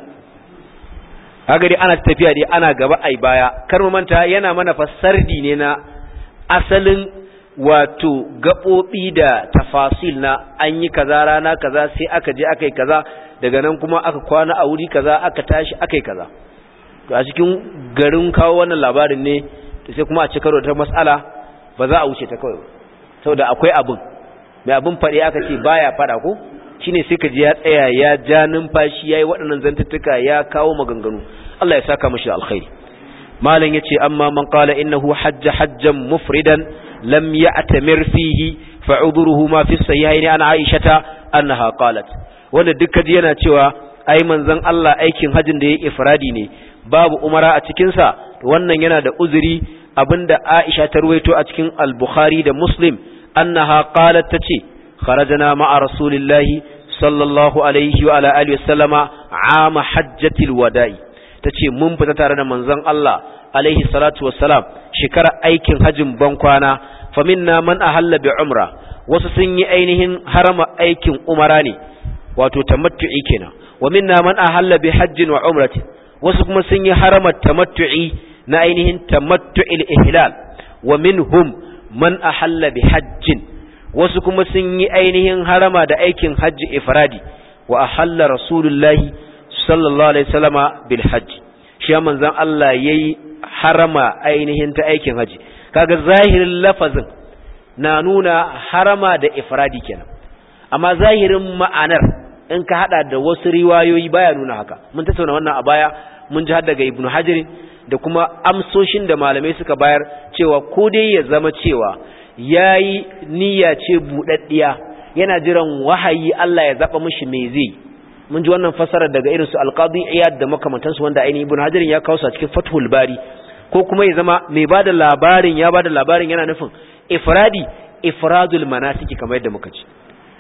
kaga dai ana tafiya dai ana gaba ai baya kar mu manta yana mana fassardi ne na asalin wato gabobi da tafasil na an yi kaza rana kaza sai aka je aka yi kaza daga nan kuma aka kwana a wuri kaza aka tashi aka yi kaza to a cikin garin kawo wannan labarin ne to sai kuma a ci karo da mas'ala ba za a wuce ta kawai saboda akwai abin mai abin faɗi aka ce baya faɗa ko shine sai ka ji ya tsaya ya ja numfashi yayi waɗannan zantuttuka ya kawo maganganu Allah ya saka mishi alkhairi malam yace amma man qala innahu hajjan mufridan lam ya'tamir fihi fa'udhuruhu ma fi sahihaini an aishata annaha qalat wanda dukkan yana cewa ai manzon Allah aikin hajjin da yayi ifradi ne babu umara a cikin sa wannan yana da uzuri abinda Aisha ta ruwaito a cikin al-Bukhari da Muslim annaha qalat tace kharajna ma'a rasulillahi sallallahu alaihi wa ala alihi wasallama ama hajjatil wada'i tace mun fita tare da manzon Allah alaihi salatu wassalam shekara aikin hajjin bankwana faminna man ahalla bi umra wasu sun yi ainihin harama aikin umara ne wato tamattu'i kenan wa minna man ahalla bi hajjin wa umratin wasu kuma sun yi haramar tamattu'i na ainihin tamattu'il ihlal wa minhum man ahalla bi hajjin wasu kuma sun yi ainihin harama da aikin hajji ifradi wa ahalla rasulullahi sallallahu alaihi wasallama bil hajji shi manzon Allah yayi harama ainihin ta aikin hajji kaga zahirin lafazin na nuna harama da ifradi kenan amma zahirin ma'anar in ka hada da wasu riwayoyi baya nuna haka mun tattauna wannan a baya mun ji har daga ibnu hajar da kuma amsoshin da malamai suka bayar cewa ko dai ya zama cewa yayi niyya ce budaddiya yana jiran wahayi Allah ya zaba mishi me zai mun ji wannan fasara daga irin su al-qadi iyad da makamantansu wanda ainihin ibnu hajar ya kawo su cikin fathul bari ko kuma ya zama mai bada labarin ya bada labarin yana nufin ifradul manasiki kamar yadda muka ce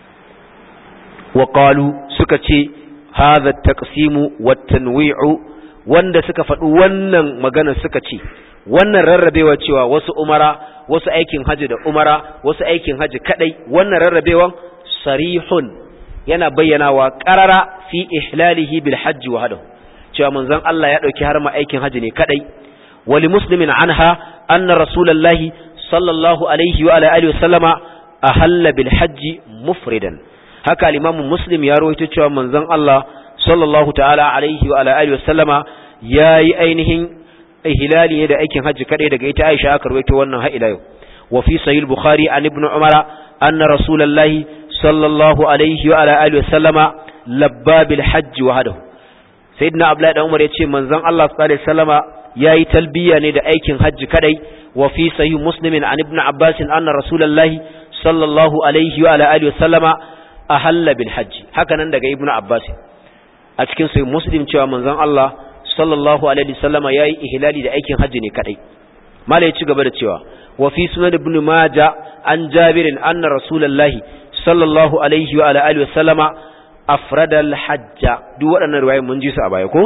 wa qalu suka ce hadha at-taqsimu wat-tanwi'u wanda suka faɗi wannan magana suka ce wannan rarrabewa cewa wasu umara wasu aikin haji da umara wasu aikin haji kadai wannan rarrabewan sarihun yana bayyanawa qarara fi ihlalihi bil hajj wahdahu cewa manzon Allah ya dauki harma aikin haji ne kadai wali muslimin anha anna rasulullahi sallallahu alaihi wa alihi wasallama ahalla bil hajj mufridan haka al-imam muslim ya rawaito cewa manzon Allah sallallahu ta'ala alaihi wa alihi wasallama yayi ainihin ihlali ne da aikin haji kadai daga ita Aisha aka rawaito wannan har ila yau wa fi sahih bukhari an ibn umara anna rasulullahi sallallahu alaihi wa alihi wasallama labba bil hajj wahdahu sayyidina abdullahi dan umar yace manzon Allah sallallahu alaihi wasallama yayi talbiya ne da aikin haji kadai wa fi sahih muslim an ibn abbas anna rasulullahi sallallahu alaihi wa alihi wasallama ahalla bil hajj haka nan daga ibn abbas a cikin sahih muslim cewa manzon Allah sallallahu alaihi wasallama yayi ihlali da aikin haji ne kadai mala ya ci gaba da cewa wa fi sunan ibn majah an jabirin anna rasulullahi sallallahu alaihi wa alihi wasallama afrada al hajj duk waɗannan riwayoyi mun ji su a baya ko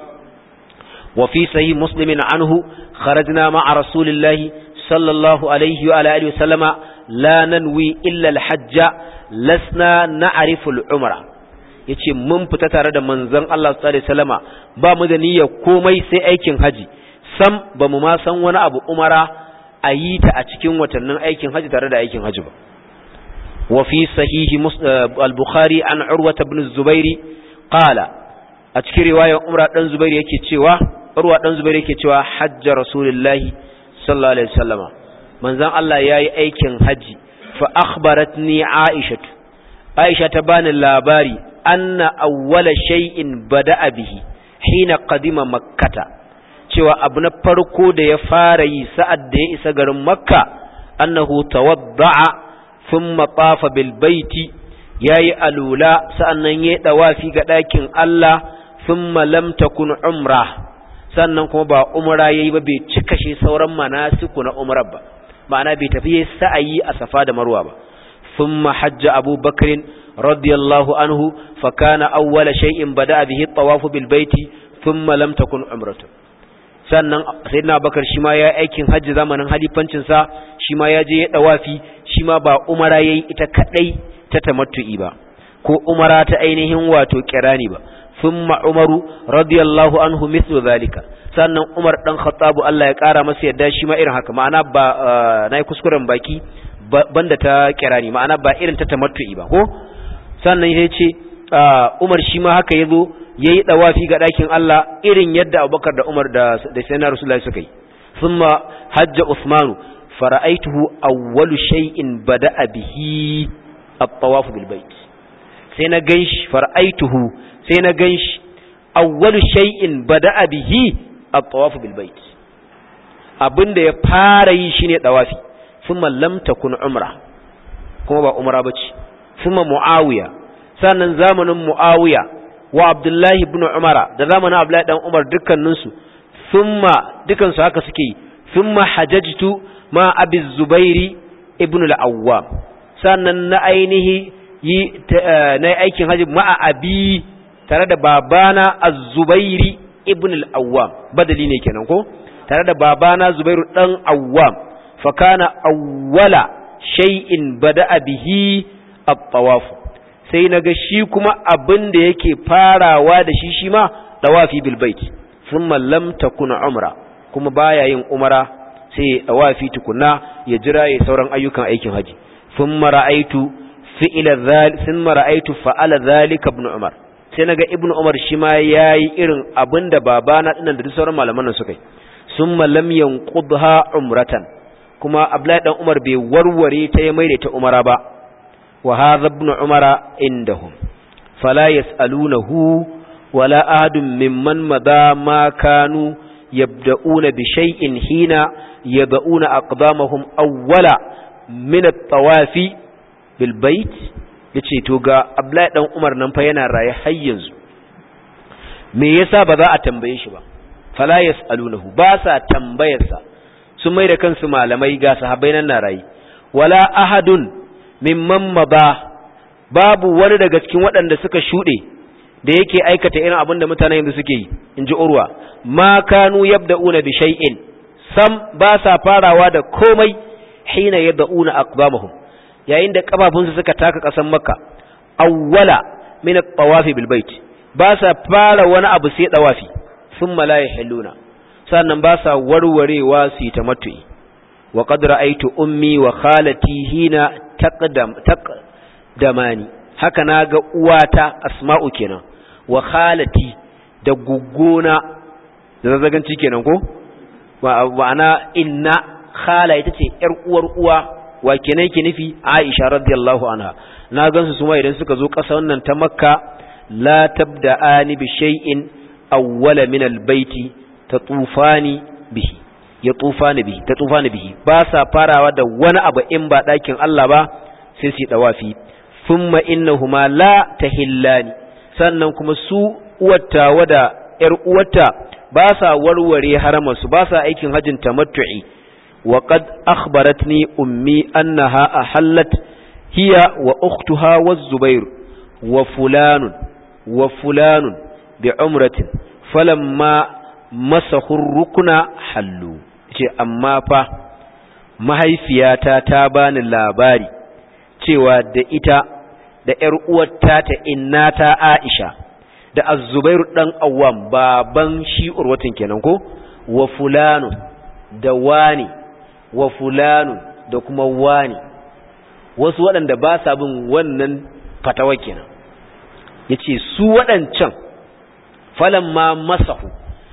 wa fi sahih muslim anhu kharajna ma'a rasulillahi sallallahu alaihi wa alihi wasallama la nanwi illa al hajj lasna na'rifu al umra yace mun fita tare da manzon Allah sallallahu alaihi wasallama ba mu da niyyar komai sai aikin haji sam ba mu ma san wani abu umara ayi ta a cikin watannin aikin haji tare da aikin haji ba wa fi sahihi al-bukhari an urwa ibn az-zubair qala a cikin riwayar umra dan zubair yake cewa urwa dan zubair yake cewa hajja rasulullahi sallallahu alaihi wasallama manzon Allah yayi aikin haji fa akhbaratni aisha ta bani labari anna awwala shay'in bada'a bihi hina qadima makkata cewa abu na farko da ya fara yi sa'ad da ya isa garin makka annahu tawadda'a thumma tafa bil baiti yayi alula sa'annan yayi dawafi ga dakin Allah thumma lam takun umrah sannan kuma ba umra yayi ba bai cika shi sauran manasiku na umrar ba ma'ana bai tafi sa'ayi a safa da marwa ba thumma hajja abubakar radiyallahu anhu fa kana awwala shay'in bada'a bihi at-tawaf bil baiti thumma lam takun umratu sannan sayyidina abubakar shi ma ya aikin hajji zamanin halifancin sa shi ma ya je ya dawafi shi ma ba umara yayi ita kadai ta tamattu'i ba ko umara ta ainihin wato kirani ba thumma umaru radiyallahu anhu mithlu zalika sannan umar dan khattab Allah ya kara masa yadda shi ma irin haka ma'ana ba nayi kuskuren baki banda ta kirani ma'ana ba irin ta tamattu'i ba ko sannan ya ce umar shi ma haka yazo yayi dawafi ga dakin Allah irin yadda Abubakar da Umar da sayyidina Rasulullahi suka yi thumma hajja Uthman fara'aituhu awwalu shay'in bada'a bihi at-tawaf bil bait sai na ganshi fara'aituhu sai na ganshi awwalu shay'in bada'a bihi at-tawaf bil bait abinda ya fara yi shine dawafi thumma lam takun umra kuma ba umra bace thumma muawiya sannan zamanin muawiya wa abdullahi ibn umara da zamanin abdullahi dan umar dukkaninsu thumma dukansu haka suke yi thumma hajjatu ma abi zubairi ibn al-awwam sannan na ainihi yi na aikin haji ma abi tare da babana az-zubairi ibn al-awwam badali ne kenan ko tare da babana zubairu dan awwam fa kana awwala shay'in bada'a bihi at-tawaf sai naga shi kuma abin da yake farawa da shi ma dawafi bil bait thumma lam takun umra kuma baya yin umara sai dawafi tukunna ya jira ya sauran ayyukan aikin haji thumma ra'aitu fa'ala dhalika ibn umar sai naga ibn umar shi ma yayi irin abinda babana dinnan da sauran malaman nan suka yi thumma lam yanqudha umratan kuma abdullahi dan umar bai warware ta ya maida ta umara ba wa hadha ibn umara indahum fala yasalunahu wala ahadun mimman madha ma kanu yabda'una bi shay'in hina yad'una aqdamahum awwala min at-tawafi bil bait yace to ga abdullahi dan umar nan fa yana raye har yanzu me yasa ba za a tambaye shi ba fala yasalunahu ba sa tambayarsa sun mai da kansu malamai ga sahabbai nan na rayi wala ahadun mimman maba babu wani daga cikin waɗanda suka shuɗe da yake aikata irin abin da mutanen yanzu suke yi inji urwa ma kanu yabda'una bi shay'in sam ba sa farawa da komai hina yabda'una aqdamahum yayin da kafafunsu suka taka kasan makka awwala min at-tawafi bil bait ba sa fara wani abu sai tawafi thumma la yahilluna sannan ba sa warwarewa su yi tamattu'i wa qad ra'aytu ummi wa khalati hina taqdamani haka naga uwata asma'u kenan wa khalati da guggona da zazzaganci kenan ko ma'ana inna khala ita ce yar uwar uwa wa kenan ke nufi Aisha radiyallahu anha na gansu suma idan suka zo ƙasa wannan ta Makka la tabda'ani bi shay'in awwala min al-baiti tatufani bihi ba sa farawa da wani abu in ba ɗakin Allah ba sai su dawafi thumma innahuma la tahillani sannan kuma su uwata wada yar uwata ba sa warware haramansu ba sa aikin hajjin tamattu'i wa qad akhbaratni ummi annaha ahallat hiya wa ukhtuha waz-zubair wa fulanun bi umratin falamma masahu rukuna hallu ce amma fa mahaifiyata ta bani labari cewa da ita da ƴar uwarta ta innata Aisha da Az-Zubair dan Awwam baban shi Urwatin kenan ko wa fulanu da wani wa fulanu da kuma wani wasu waɗanda ba sa bin wannan fatawa kenan yace su waɗancan falamma masahu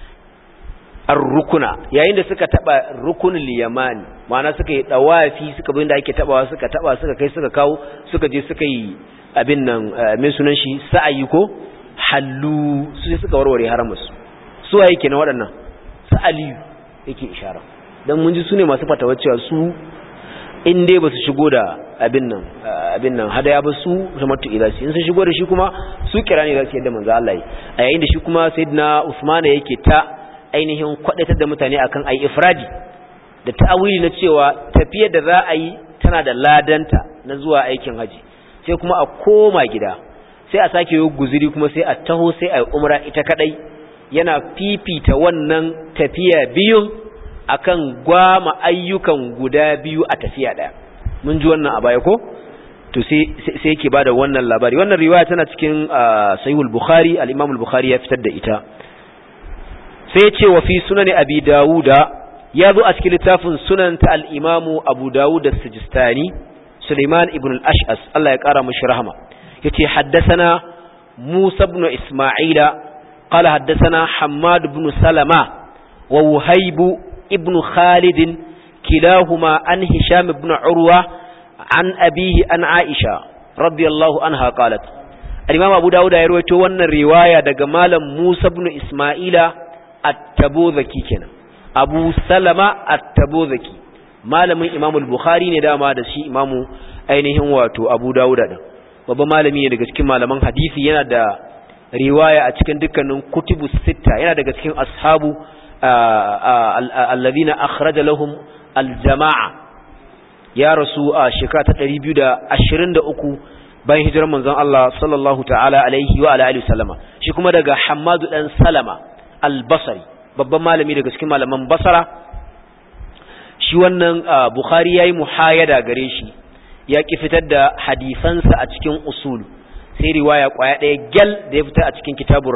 ar-rukuna yayin da suka taba rukunul yamani ma'ana suka yi dawafi suka bin da ake tabawa suka taba suka kai suka kawo suka je suka yi abin nan mai sunan shi sa'ayi ko hallu su suka warware haramus su waye kenan waɗannan sa'ali yake ishara dan mun ji su ne masu fatawa cewa su in dai ba su shigo da abin nan hadaya ba su tamattu ilasi in sun shigo da shi kuma su kira ne za su yadda manzo Allah yi a yayin da shi kuma sayyidina Uthman yake ta ainihin kwadatar da mutane akan ayi ifradi da ta'awili na cewa tafiyar da za a yi tana da ladanta na zuwa aikin haji sai kuma a koma gida sai a sake yi guzuri kuma sai a taho sai a yi umra ita kadai yana fifita wannan tafiya biyun akan gwama ayyukan guda biyu a tafiya daya mun ji wannan a baya ko to sai yake bada wannan labari wannan riwaya tana cikin sahihul bukhari al-imam al-bukhari ya fitar da ita sai ce wa fi sunan abi dawuda ya zo a cikin littafin sunan ta al-imam abu dawud as-sijistani sulaiman ibn al-ash'as Allah ya kara mishi rahama yace haddathana musa ibn isma'ila qala haddathana hammad ibn salama wa wuhayb ibn khalid kilahuma an hisham ibn urwa an abihi an aisha radiyallahu anha qalat al-imam abu dawud ya rawaito wannan riwaya daga malam musa ibn isma'ila at-tabuzaki kenan abu salama at-tabuzaki malamin imam al-bukhari ne dama da shi imamu ainihin wato abu dawud din babban malami ne daga cikin malaman hadisi yana da riwaya a cikin dukkanin kutubu sita yana daga cikin ashabu alladhina akhraja lahum al-jama'a ya rasu a shekara ta 223 bayan hijirar manzon Allah sallallahu ta'ala alaihi wa alihi wasallama shi kuma daga Hammadu dan Salama al-Basri babban malami daga cikin malaman Basra shi wannan Bukhari yayi muhayada gare shi ya ki fitar da hadisansa a cikin usul sai riwaya kwaya ɗaya gyal da ya fita a cikin kitabur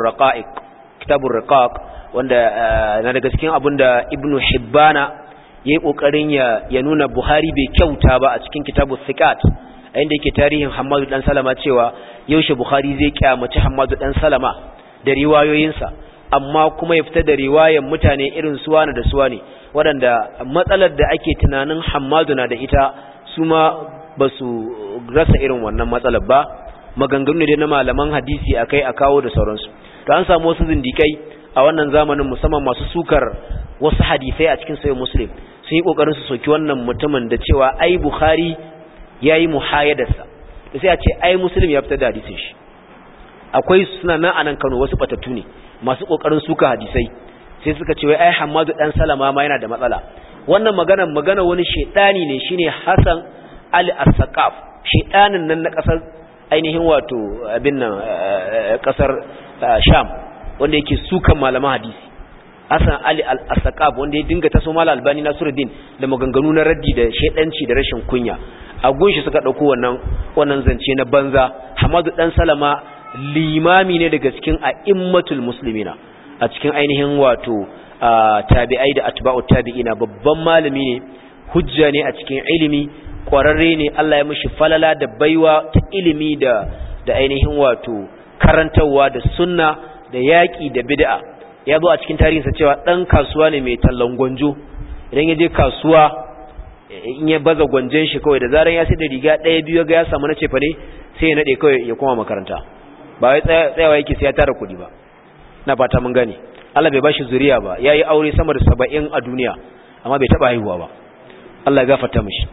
riqaq wanda na daga cikin abinda ibnu hibbana yayi kokarin ya nuna Buhari bai kyauta ba a cikin kitabus thiqat a inda yake tarihin Hammadu dan Salama cewa yaushe Buhari zai kyamaci Hammadu dan Salama da riwayoyinsa amma kuma ya fita da riwayan mutane irin suwana da suwane waɗanda matsalar da ake tunanin Hammadu na da ita su ma ba su rasa irin wannan matsalar ba maganganu ne na malaman hadisi akai a kawo da sauransu to an samu wasu zindikai a wannan zamanin musamman masu sukar wasu hadisai a cikin sahih Muslim sun yi kokarin su soki wannan mutumin da cewa ai Bukhari yayi muhayadarsa sai a ce ai Muslim ya fitar da hadisin shi akwai suna nan anan Kano wasu batattu ne masu kokarin suka hadisai sai suka ce wai ai Hammadu dan Salama ma yana da matsala wannan magana wani shedani ne shine Hassan Ali As-Saqaf shedanin nan na kasar ainihin wato abin nan kasar Sham wanda yake sukan malaman hadisi Hassan Ali As-Saqaf wanda ya dinga taso Malam Albani Nasiruddin da maganganu na raddi da shedanci da rashin kunya a gunshi suka dauko wannan zance na banza Hammadu dan Salama limami ne daga cikin a'immatul muslimina a cikin ainihin wato tabi'ai da atba'ut tabi'ina babban malami ne hujja ne a cikin ilimi kwararre ne Allah ya mishi falala da baiwa ta ilimi da ainihin wato karantawa da sunna da yaki da bid'a ya zo a cikin tarihinsa cewa dan kasuwa ne mai tallan gwanjo idan ya je kasuwa in ya baza gwanjen shi kawai da zaran ya sai da riga ɗaya biyu ga ya samu na cefa ne sai ya nade kawai ya koma makaranta ba wai tsayawa yake sai ya tara kuɗi ba na fata mun gane Allah bai bashi zuriya ba yayi aure sama da 70 a duniya amma bai taba haihuwa ba Allah ya gafarta mishi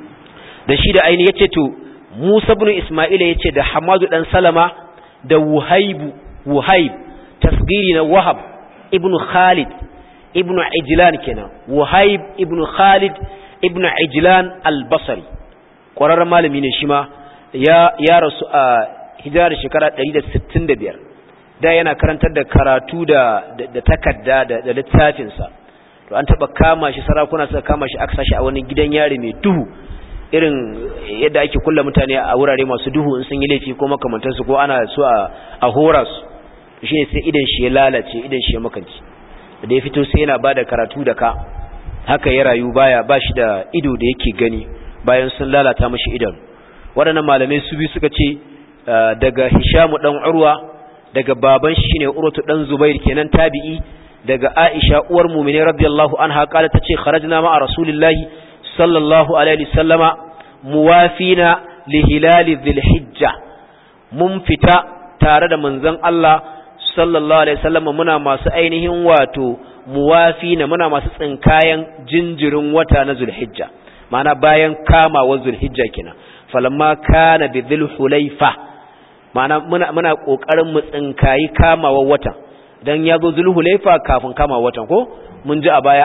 da shi da aini yace to Musa ibn Isma'ila yace da Hamadu dan Salama da Wuhaib tasgiri na Wahab ibn Khalid ibn Ijlan kenan Wuhaib ibn Khalid ibn Ijlan al-Basri ƙwararren malami ne shi ma ya rasu a hijira da shekara 165 da yana karantar da karatu da takarda da littafinsa to an taba kama shi sarakuna suka kama shi aka sashi a wani gidan yari mai duhu irin yadda ake kulla mutane a wurare masu duhu in sun yi laifi ko makamantansu ko ana so a horas shi ne sai idan shi ya lalace idan shi ya makanci da ya fito sai yana bada karatu da ka haka ya rayu ba shi da ido da yake gani bayan sun lalata mashi idon waɗannan malamai su bi suka ce daga Hishamu dan Urwa daga baban shi ne Urwatu dan Zubair kenan tabi'i daga Aisha uwar mu'minin radiyallahu anha kala tace kharajna ma'a rasulillahi sallallahu alaihi wasallama muwafina li hilali dhilhijja mun fita tare da manzon Allah sallallahu alaihi wasallama muna masu ainihin wato muwafina muna masu tsinkayen jinjirin wata na zulhijja ma'ana bayan kamawa zulhijja kenan falamma kana bi dhulhulaifa ma'ana muna kokarin mu tsinkayi kamawa watan dan yazo zulhulaifa kafin kamawa watan ko mun ji a baya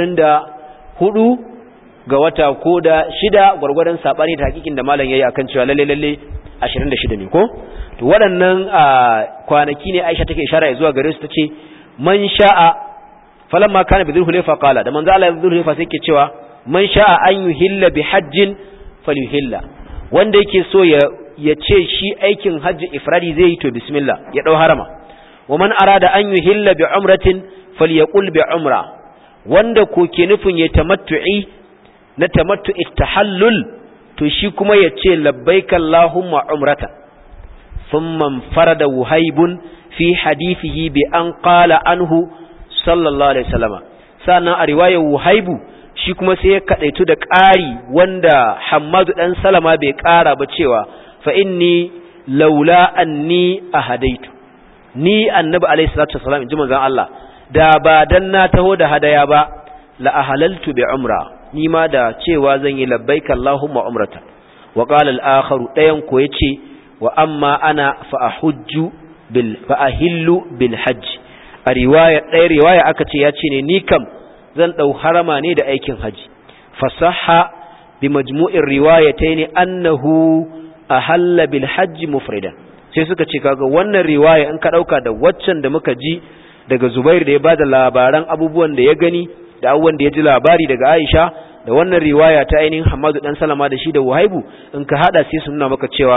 24 ga wata ko da 6 gurgurdan sabani da hakikin da malam yayi akan cewa lalle 26 ne ko to waɗannan kwanaki ne Aisha take ishara zuwa gare su tace man sha'a falamma kana bi dhulhulaifa qala da manzo Allah dhulhulaifa sai yake cewa man sha'a an yuhilla bi hajjin falyuhilla wanda yake so ya ce shi aikin hajji ifradi zai yi to bismillah ya dau harama wa man arada an yuhilla bi umratin falyaqul bi umra wanda ko ke nufin ya tamattu'i na tamattu'i tahallul to shi kuma ya ce labbaik allahumma umrata thumma farada wuhaibun fi hadithihi bi an qala anhu sallallahu alaihi wasallama sannan a riwayar wuhaibu shi kuma sai ya kadaitu da ƙari wanda Hammadu dan Salama bai ƙara ba cewa fa inni laula anni ahadaitu ni annabi alayhi salatu wasalam inji manzon Allah da ba dan na taho da hadaya ba la ahalaltu bi umra ni ma da cewa zan yi labbaik allahumma umrata wa qala al-akharu dayan ko yace wa amma ana fa ahujju fa ahillu bil hajj a riwaya aka ce yace ne ni kam zan dau harama ne da aikin haji fasaha bi majmu'ir riwayatayn annahu ahalla bil hajj mufridan sai suka ce kaga wannan riwaya in ka dauka da waccan da muka ji daga Zubair da ya bada labaran abubuwan da ya gani da abubuwan da ya ji labari daga Aisha da wannan riwaya ta ainihin Hammadu dan Salama da shi da Wahaibu in ka hada sai su nuna maka cewa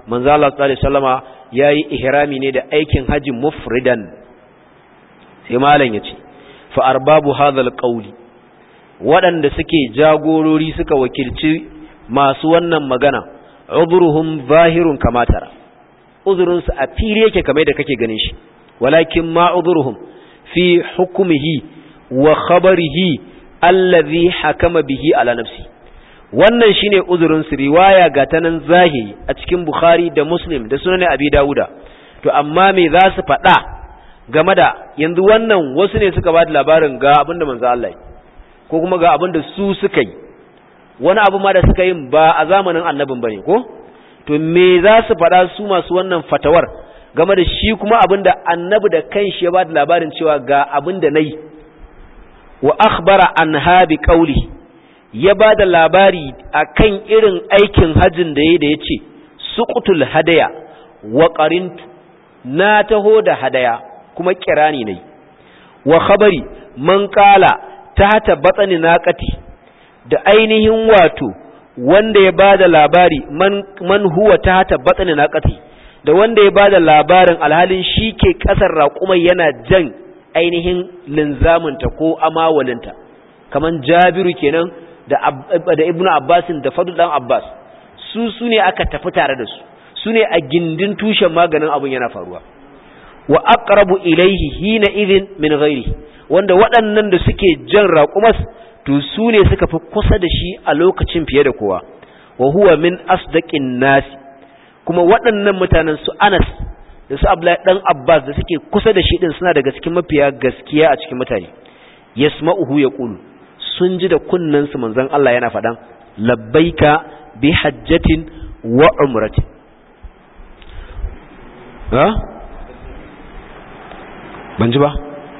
manzo Allah sallallahu alaihi wasallama yayi ihrami ne da aikin haji mufridan. sai malam yace fa arbabu hadhal qawli, waɗanda suke jagorori suka wakilci masu wannan magana, udhruhum zahirun kama tara, udhrunsu a fili yake kamar da kake ganin shi, walakin ma udhruhum fi hukmihi wa khabarihi allazi hakama bihi ala nafsi. wannan shine udhrunsu, riwaya ga tanan zahiri a cikin Bukhari da Muslim da Sunan Abi Dawuda. to amma me za su faɗa game da yanzu wannan? wasu ne suka ba da labarin ga abinda manzo Allah yi, ko kuma ga abinda su suka yi, wani abu ma da suka yi ba a zamanin annabin bane ko? to me za su faɗa su masu wannan fatawar game da shi kuma abinda annabi da kanshi ya ba da labarin cewa ga abinda nayi? wa akhbara anha bi qawli, ya ba da labari akan irin aikin hajjin da yayi da yace suqtul hadaya wa qarintu, na taho da hadaya kuma kirani ne. wa khabari man qala tahta batni naqati, da ainihin wato wanda ya bada labari man huwa tahta batni naqati, da wanda ya bada labarin alhalin shike kasar raƙumai yana jan ainihin linzaminta ko amawalinta, kaman Jabiru kenan da Ibnu Abbasin da Fadl dan Abbas. su ne aka tafi tare da su ne a gindin tushen maganin abun yana faruwa. wa aqrabu ilayhi hina idhin min ghairi, wanda waɗannan da suke jan raqumas to su ne suka fi kusa da shi a lokacin fiye da kowa. wa huwa min asdaqin nas, kuma waɗannan mutanen su Anas da su Abdullahi dan Abbas da suke kusa da shi din suna daga cikin mafiya gaskiya a cikin mutane. yasma'uhu yaqulu, sun ji da kunnan su manzon Allah yana faɗan labbaika bi hajjatin wa umratin. ban ji ba.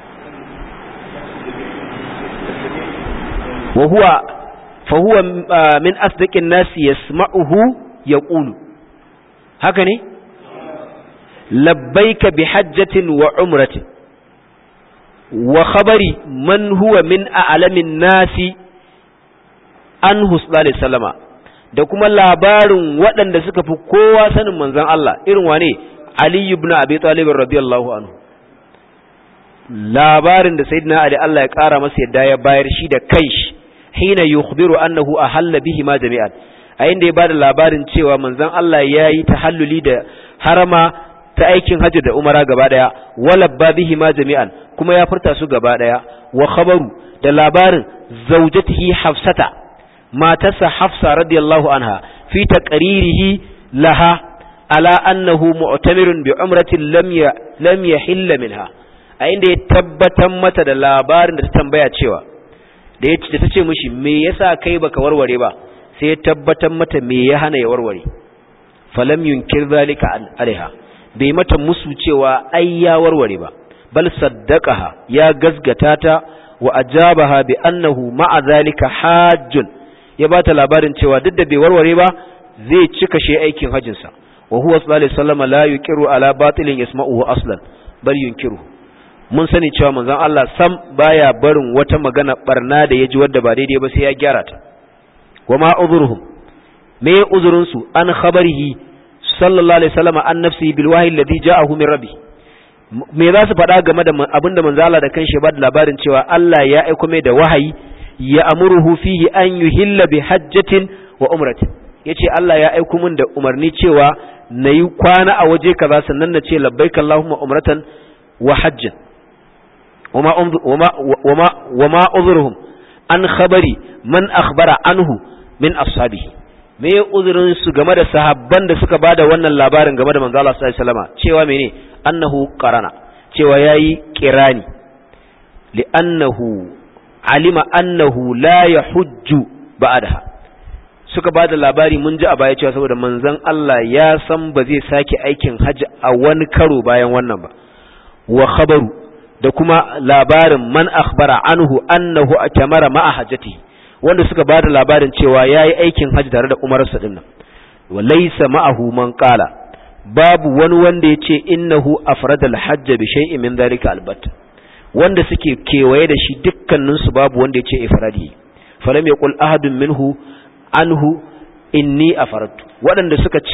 fa huwa min asdaqin nasi yasma'uhu yaqulu, haka ne? labbaika bi hajjatin wa umratin. wa khabari man huwa min a'lamin nasi anhu sallallahu alaihi wasallama, da kuma labarin waɗanda suka fi kowa sanin manzon Allah, irin wane? Ali ibn Abi Talib radiyallahu anhu. labarin da sayyidina Ali Allah ya kara masa yadda ya bayar shi da kanshi, hina yukhbiru annahu ahalla bihi ma jami'an, a inda ya bada labarin cewa manzon Allah yayi tahalluli da harama ta aikin hajji da umara gaba daya, walabba bihi ma jami'an, kuma ya furta su gaba daya. wa khabaru, da labarin zawjatihi Hafsata, matarsa Hafsa radiyallahu anha, fi taqririhi laha ala annahu mu'tamirun bi umratin lam yahilla minha, a inda ya tabbatar mata da labarin da ta tambaya cewa da ta ce mishi me yasa kai baka warware ba, sai ya tabbatar mata me ya hana ya warware. falam yunkir zalika alaiha, bai mata musu cewa ai ya warware ba, bal saddaqaha, ya gazgata ta. wa ajabaha bi annahu ma'a zalika hajjun, ya bata labarin cewa duk da bai warware ba zai cika shi aikin hajjin sa. wa huwa sallallahu alaihi wasallam la yuqiru ala batilin yasma'uhu aslan bal yunkiru. mun sani cewa manzon Allah sam baya barin wata magana barna da yaji wadda ba daidai ba sai ya gyara ta. wama udhruhum, me uzurun su? an khabarihi sallallahu alaihi wasallam an nafsihi bil wahyi alladhi ja'ahu min rabbi, me za su faɗa game da abinda manzo Allah da kanshi ba da labarin cewa Allah ya aika mai da wahayi, ya amuruhu fihi an yuhilla bi hajjatin wa umratin, yace Allah ya aika mun da umarni cewa nayi kwana a waje kaza sannan na ce labbaika allahumma umratan wa hajjan. wama udhruhum an khabari man akhbara anhu min ashabihi, me uzurin su game da sahabban da suka bada wannan labarin game da manzo Allah sallallahu alaihi wasallam cewa mene? annahu qarana, cewa yayi qirani, li annahu alima annahu la yahujju ba'daha. suka bada labari mun ji a baya cewa saboda manzon Allah ya san ba zai sake aikin haji a wani karo bayan wannan ba. wa khabaru, da kuma labarin man akhbara anhu annahu atamara ma'a hajjati, wanda suka bada labarin cewa yayi aikin haji tare da umarsa dinnan. wa laysa ma'ahu man qala, babu wani wanda yace innahu afradal hajj bi shay'in min dhalika albatta, wanda suke kewaye da shi dukkanin su babu wanda yace ifradi. falam yaqul ahadun minhu anhu inni afradtu, wadanda suka ce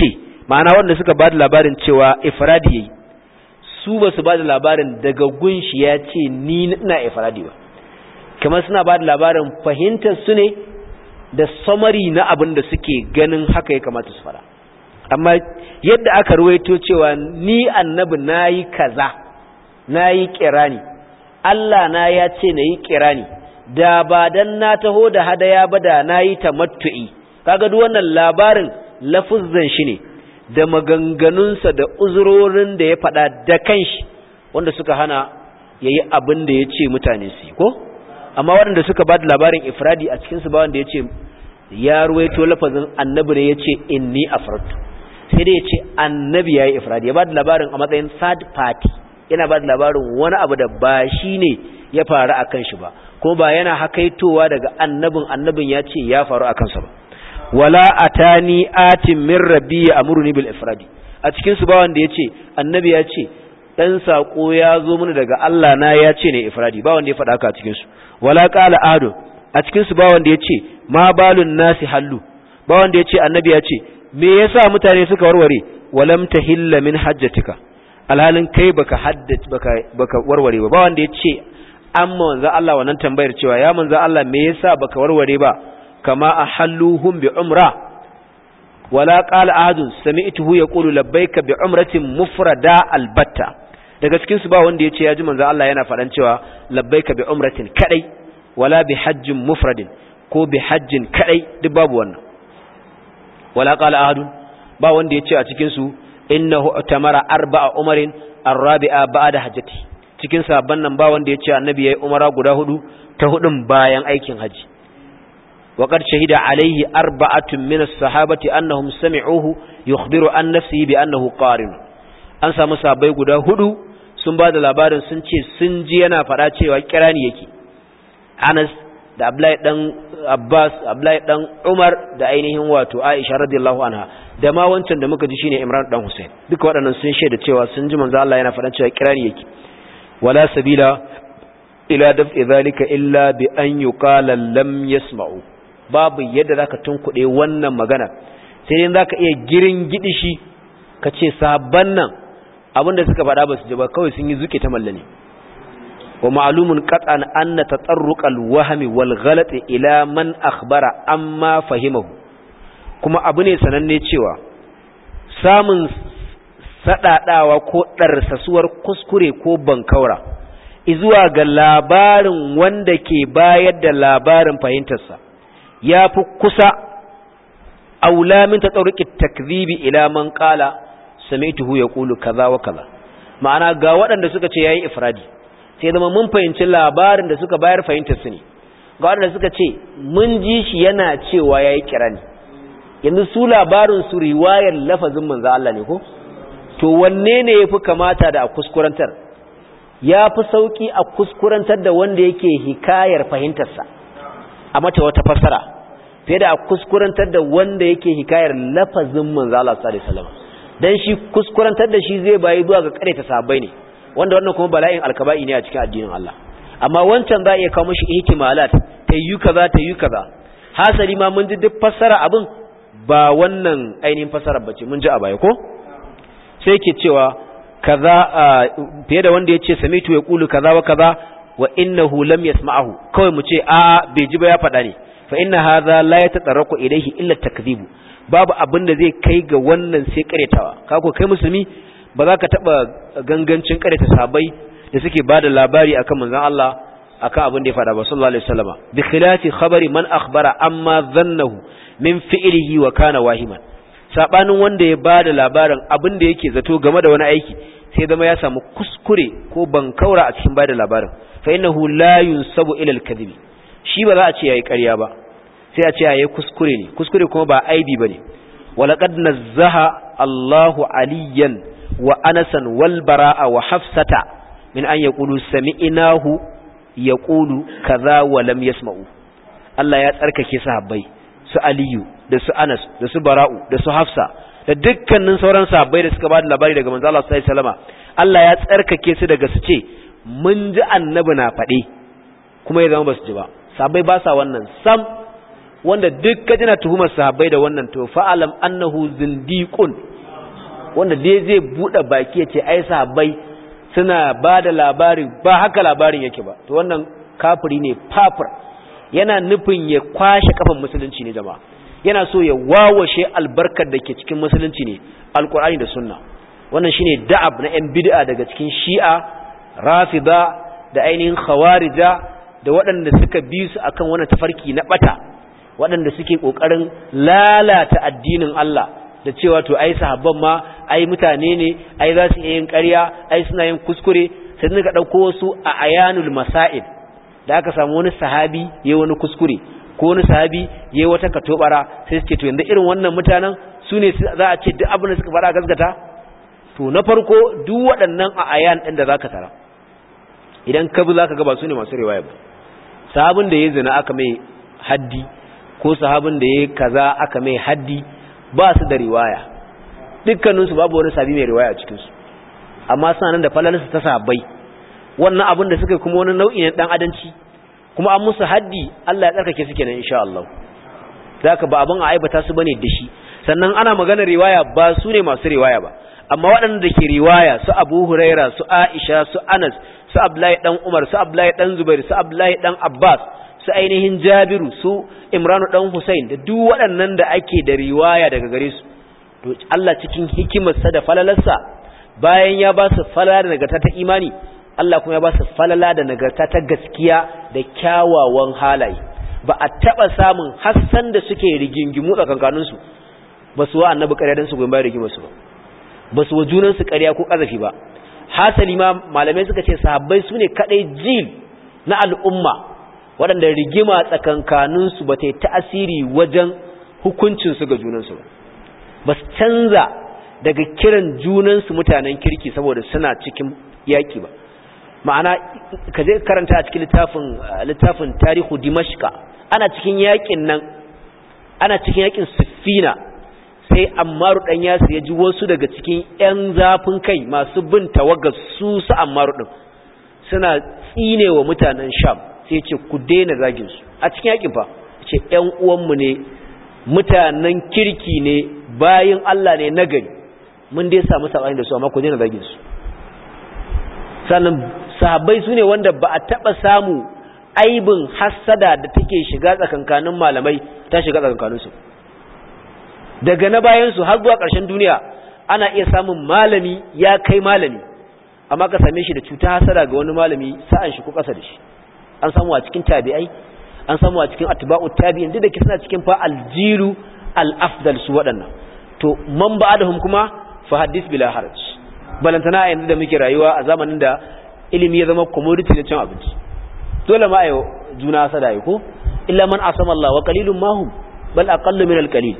ma'ana wanda suka bada labarin cewa ifradi yayi su ba su bada labarin daga gunshi ya ce ni ina ifradi ba, kamar suna bada labarin fahimtar su ne da summary na abin da suke ganin haka ya kamata su fara. Amma yadda aka ruwaito cewa ni annabi nayi kaza, nayi kirani, Allah na ya ce nayi kirani, da ba dan na taho da hadaya ba da nayi tamattu'i. Kaga duk wannan labarin lafuzzan shi ne da maganganunsa da uzurorin da ya faɗa da kanshi wanda suka hana yayi abin da ya ce mutane su ko. Amma waɗanda suka ba da labarin ifradi a cikinsu ba wanda ya ce ya ruwaito lafazin annabi ne ya ce inni afradtu, sai dai ya ce annabi ya yi ifradi, ya ba da labarin a matsayin third party, yana ba da labarin wani abu da ba shi ne ya faru a kan shi ba, ko ba yana hakaitowa daga annabin ya ce ya faru a kansa ba. Wala atani atin min rabbi amuruni bil ifradi, a cikinsu ba wanda ya ce annabi ya ce dan sako ya zo mini daga Allah na ya ce ne ifradi, ba wanda ya faɗa haka a cikinsu. Wala qala ahadu, a cikinsu ba wanda ya ce ma balun nasi hallu, ba wanda ya ce annabi ya ce me yasa mutane suka warware, walam tahilla min hajjatika, alhalin kai baka warware ba wanda ya ce amma manzo Allah wannan tambayar cewa ya manzo Allah me yasa baka warware ba, kama ahalluhum bi umra. Wala qala ahadun sami'tuhu yaqulu labbaika bi umratin mufrada albatta, daga cikin su ba wanda yace ya ji manzo Allah yana faɗan cewa labbaika bi umratin kadai, wala bi hajjin mufradin ko bi hajjin kadai, duk babu wannan. Wala qala ahadun, ba wanda yace a cikin su innahu tamara arba'a umarin arabi'a ba'da hajjati, cikin sabban nan ba wanda yace annabi yayi umara guda hudu, ta hudun bayan aikin haji. wa qad shahida alayhi arba'atun min as-sahabati annahum sami'uhu yukhbiru an nafsihi bi annahu qarin. An samu sahabbai guda hudu sun ba da labarin sun ce sun ji yana fada cewa kirani yake. Anas da Abdullahi dan Abbas, Abdullahi dan Umar da ainihin wato Aisha radiyallahu anha, da ma wancan da muka ji shine Imran dan Hussein, duka waɗannan sun shaida cewa sun ji manzo Allah yana faɗan cewa kirani yake. Wala sabila ila daf'i zalika illa bi an yuqala lam yasma'u, babu yadda zaka tunkuɗe wannan magana sai dai zaka iya girin gidishi kace sahabban nan abinda suka faɗa ba su ji ba, kawai sun yi zuke ta mallane. wa ma'lumun qat'an anna tatarruqal wahmi wal ghalat ila man akhbara amma fahimahu, kuma abu ne sananne cewa samun sadadawa ko darsasuwar kuskure ko bankaura izuwa ga labarin wanda ke bayar da labarin fahimtarsa ya fi kusa aula min tatarruqit takdhibi ila man qala sami'tuhu yaqulu kaza wa kaza. Ma'ana ga waɗanda suka ce yayi ifradi sai zama mun fahimci labarin da suka bayar fahimtar su ne, ga waɗanda suka ce mun ji shi yana cewa yayi kirani, yanzu su labarin su riwayar lafazin manzo Allah ne ko, to wanne ne yafi kamata da a kuskurantar? Yafi sauki a kuskurantar da wanda yake hikayar fahimtarsa a mata wata fassara fiye da a kuskurantar da wanda yake hikayar lafazin manzo Allah sallallahu alaihi wasallam, dan shi kuskurantar da shi zai bayi zuwa ga kareta sahabbai ne, wanda wannan kuma bala'in alkaba'i ne a cikin addinin Allah. Amma wancan za iya kawo mishi ihtimalat, tayyu kaza hasali ma mun ji duk fassara abin ba wannan ainihin fassara bace, mun ji a baya ko. sai yake cewa kaza fiye da wanda yace samitu yaqulu kaza wa kaza wa innahu lam yasma'ahu, kawai mu ce a bai ji ba ya faɗa ne, fa inna hadha la yatatarraqu ilayhi illa takdhibu, babu abin da zai kai ga wannan sai karetawa. Kako kai musulmi ba za ka taba gangancin kareta sahabbai da suke bada labari akan manzon Allah akan abin da ya faɗa ba sallallahu alaihi wasallama, bi khilafi khabari man akhbara amma dhannahu min fi'lihi wa kana wahiman, sabanin wanda ya bada labarin abin da yake zato game da wani aiki sai zama ya samu kuskure ko bankaura a cikin bada labarin, fa innahu la yunsabu ila al-kadhib, shi ba za a ce yayi ƙarya ba, sai a ce yayi kuskure ne, kuskure kuma ba aibi bane. walaqad nazzaha Allahu aliyan wa anasan wal bara'a wa hafsata min an yaqulu sami'nahu yaqulu kaza wa lam yasma'u. Allah ya tsarkake sahabbai su Aliyu da su Anas da su Bara'u da su Hafsa da dukkanin sauran sahabbai da suka bada labari daga manzo Allah sallallahu alaihi wasallama, Allah ya tsarkake su daga su ce mun ji annabi na faɗe kuma ya zama basu ji ba. Sahabbai ba sa wannan sam, wanda duk ka jina tuhumar sahabbai da wannan to fa'alam annahu zindiqun, wanda dai zai bude baki ya ce ai sahabbai suna bada labari ba haka labarin yake ba to wannan kafiri ne fafir, yana nufin ya kwashe kafan musulunci ne jama'a, yana so ya wawashe albarkar da ke cikin musulunci ne alkur'ani da sunna. Wannan shine da'ab na yan bid'a daga cikin shi'a, rafida da ainihin khawarija da waɗanda suka bi su akan wannan tafarki na bata, waɗanda suke kokarin lalata addinin Allah da cewa to ai sahabban ma ai mutane ne, ai za su yin ƙarya, ai suna yin kuskure, sai suka dauko wasu a ayanul masail da aka samu wani sahabi yayin wani kuskure ko wani sahabi yayin wata katobara, sai su ce to yanzu irin wannan mutanen su ne za a ce duk abin da suka fara gaskata. To na farko duk waɗannan a ayan ɗin da zaka tara idan ka bi zaka ga ba su ne masu riwaya ba. Sahabin da ya zina aka mai haddi ko sahabin da ya kaza aka mai haddi ba su da riwaya, dukkaninsu babu wani sahabi mai riwaya a cikinsu, amma suna nan da falalarsu ta sahabbai. Wannan abin da suka kuma wani nau'i ne dan adanci, kuma an musu haddi Allah ya tsarkake su kenan insha Allah. Zaka ba abin a aibata su bane da shi. Sannan ana magana riwaya ba su ne masu riwaya ba, amma waɗanda da ke riwaya su Abu Huraira, su Aisha, su Anas, su Abdullahi dan Umar, su Abdullahi dan Zubair, su Abdullahi dan Abbas, su ainihin Jabiru, su Imranu dan Husain, da duk waɗannan da ake da riwaya daga gare su. To Allah cikin hikimarsa da falalarsa bayan ya ba su falala da nagarta ta imani, Allah kuma ya ba su falala da nagarta ta gaskiya da kyawawan halaye. Ba a taba samun hassan da suke rigingimu tsakankanin su ba su wa annabi ƙarya dan su goyi bayan rigimar su ba su wa junan su ƙarya ko ƙazafi ba. Hasali ma malamai suka ce sahabbai su ne kadai jil na al'umma waɗanda rigima tsakankanin su ba ta yi ta'asiri wajen hukuncin su ga junan su ba su canza daga kiran junan su mutanen kirki saboda suna cikin yaki ba. Ma'ana ka je karanta a cikin littafin tarihu Dimashqa, ana cikin yakin nan, ana cikin yakin Siffina, sai Ammaru dan Yasir ya ji wasu daga cikin ƴan zafin kai masu bin tawagar su Ammaru din suna tsinewa mutanen Sham, sai ya ce ku daina zagin su a cikin yakin fa, ce ƴan uwanmu ne, mutanen kirki ne, bayin Allah ne nagari, mun dai samu sabani da su amma ku daina zagin su. Sannan sahabbai su ne wanda ba a taɓa samu aibin hassada da take shiga tsakankanin malamai ta shiga tsakankaninsu. Daga na bayansu har zuwa ƙarshen duniya ana iya samun malami ya kai malami, amma ka same shi da cuta hassada ga wani malami sa'an shi ko ƙasa da shi. An samu a cikin tabi'ai, an samu a cikin atba'ut tabi'in, duk da ke suna cikin fa aljiru al-afdal su waɗannan. To man ba'adahum kuma fa hadith bila haraj. Balantana a yanzu da muke rayuwa a zamanin da ilimi ya zama commodity na cin abinci, dole ma ayo juna sada ko illa man asama Allah wa qalilun mahum bal aqallu min al-qalil.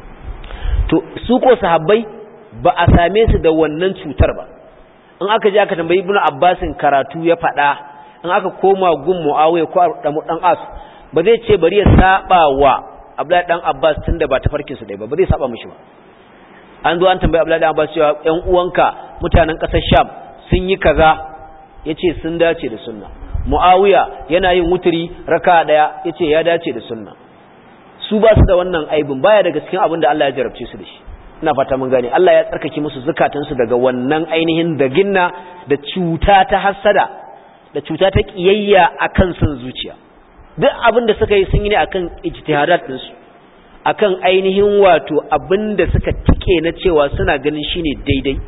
To su ko sahabbai ba a same su da wannan cutar ba. In aka je aka tambayi Ibn Abbasin karatu ya fada, in aka koma gun Muawiya ko dan As, ba zai ce bari ya saba wa Abdullahi dan Abbas tunda ba ta farkin su dai ba zai saba mishi ba. An zo an tambayi Abdullahi dan Abbas cewa ƴan uwanka mutanen ƙasar Sham sun yi kaza, yace sun dace da sunna. Muawiya yana yin wuturi raka daya, yace ya dace da sunna. Su ba su da wannan aibin, baya daga cikin abin da Allah ya jarabce su da shi. Ina fata mun gane, Allah ya tsarkake musu zakatun su daga wannan ainihin daginna da cuta ta hasada da cuta ta kiyayya akan son zuciya. Duk abin da suka yi sun yi ne akan ijtihadat din su, akan ainihin wato abin da suka tike na cewa suna ganin shine daidai.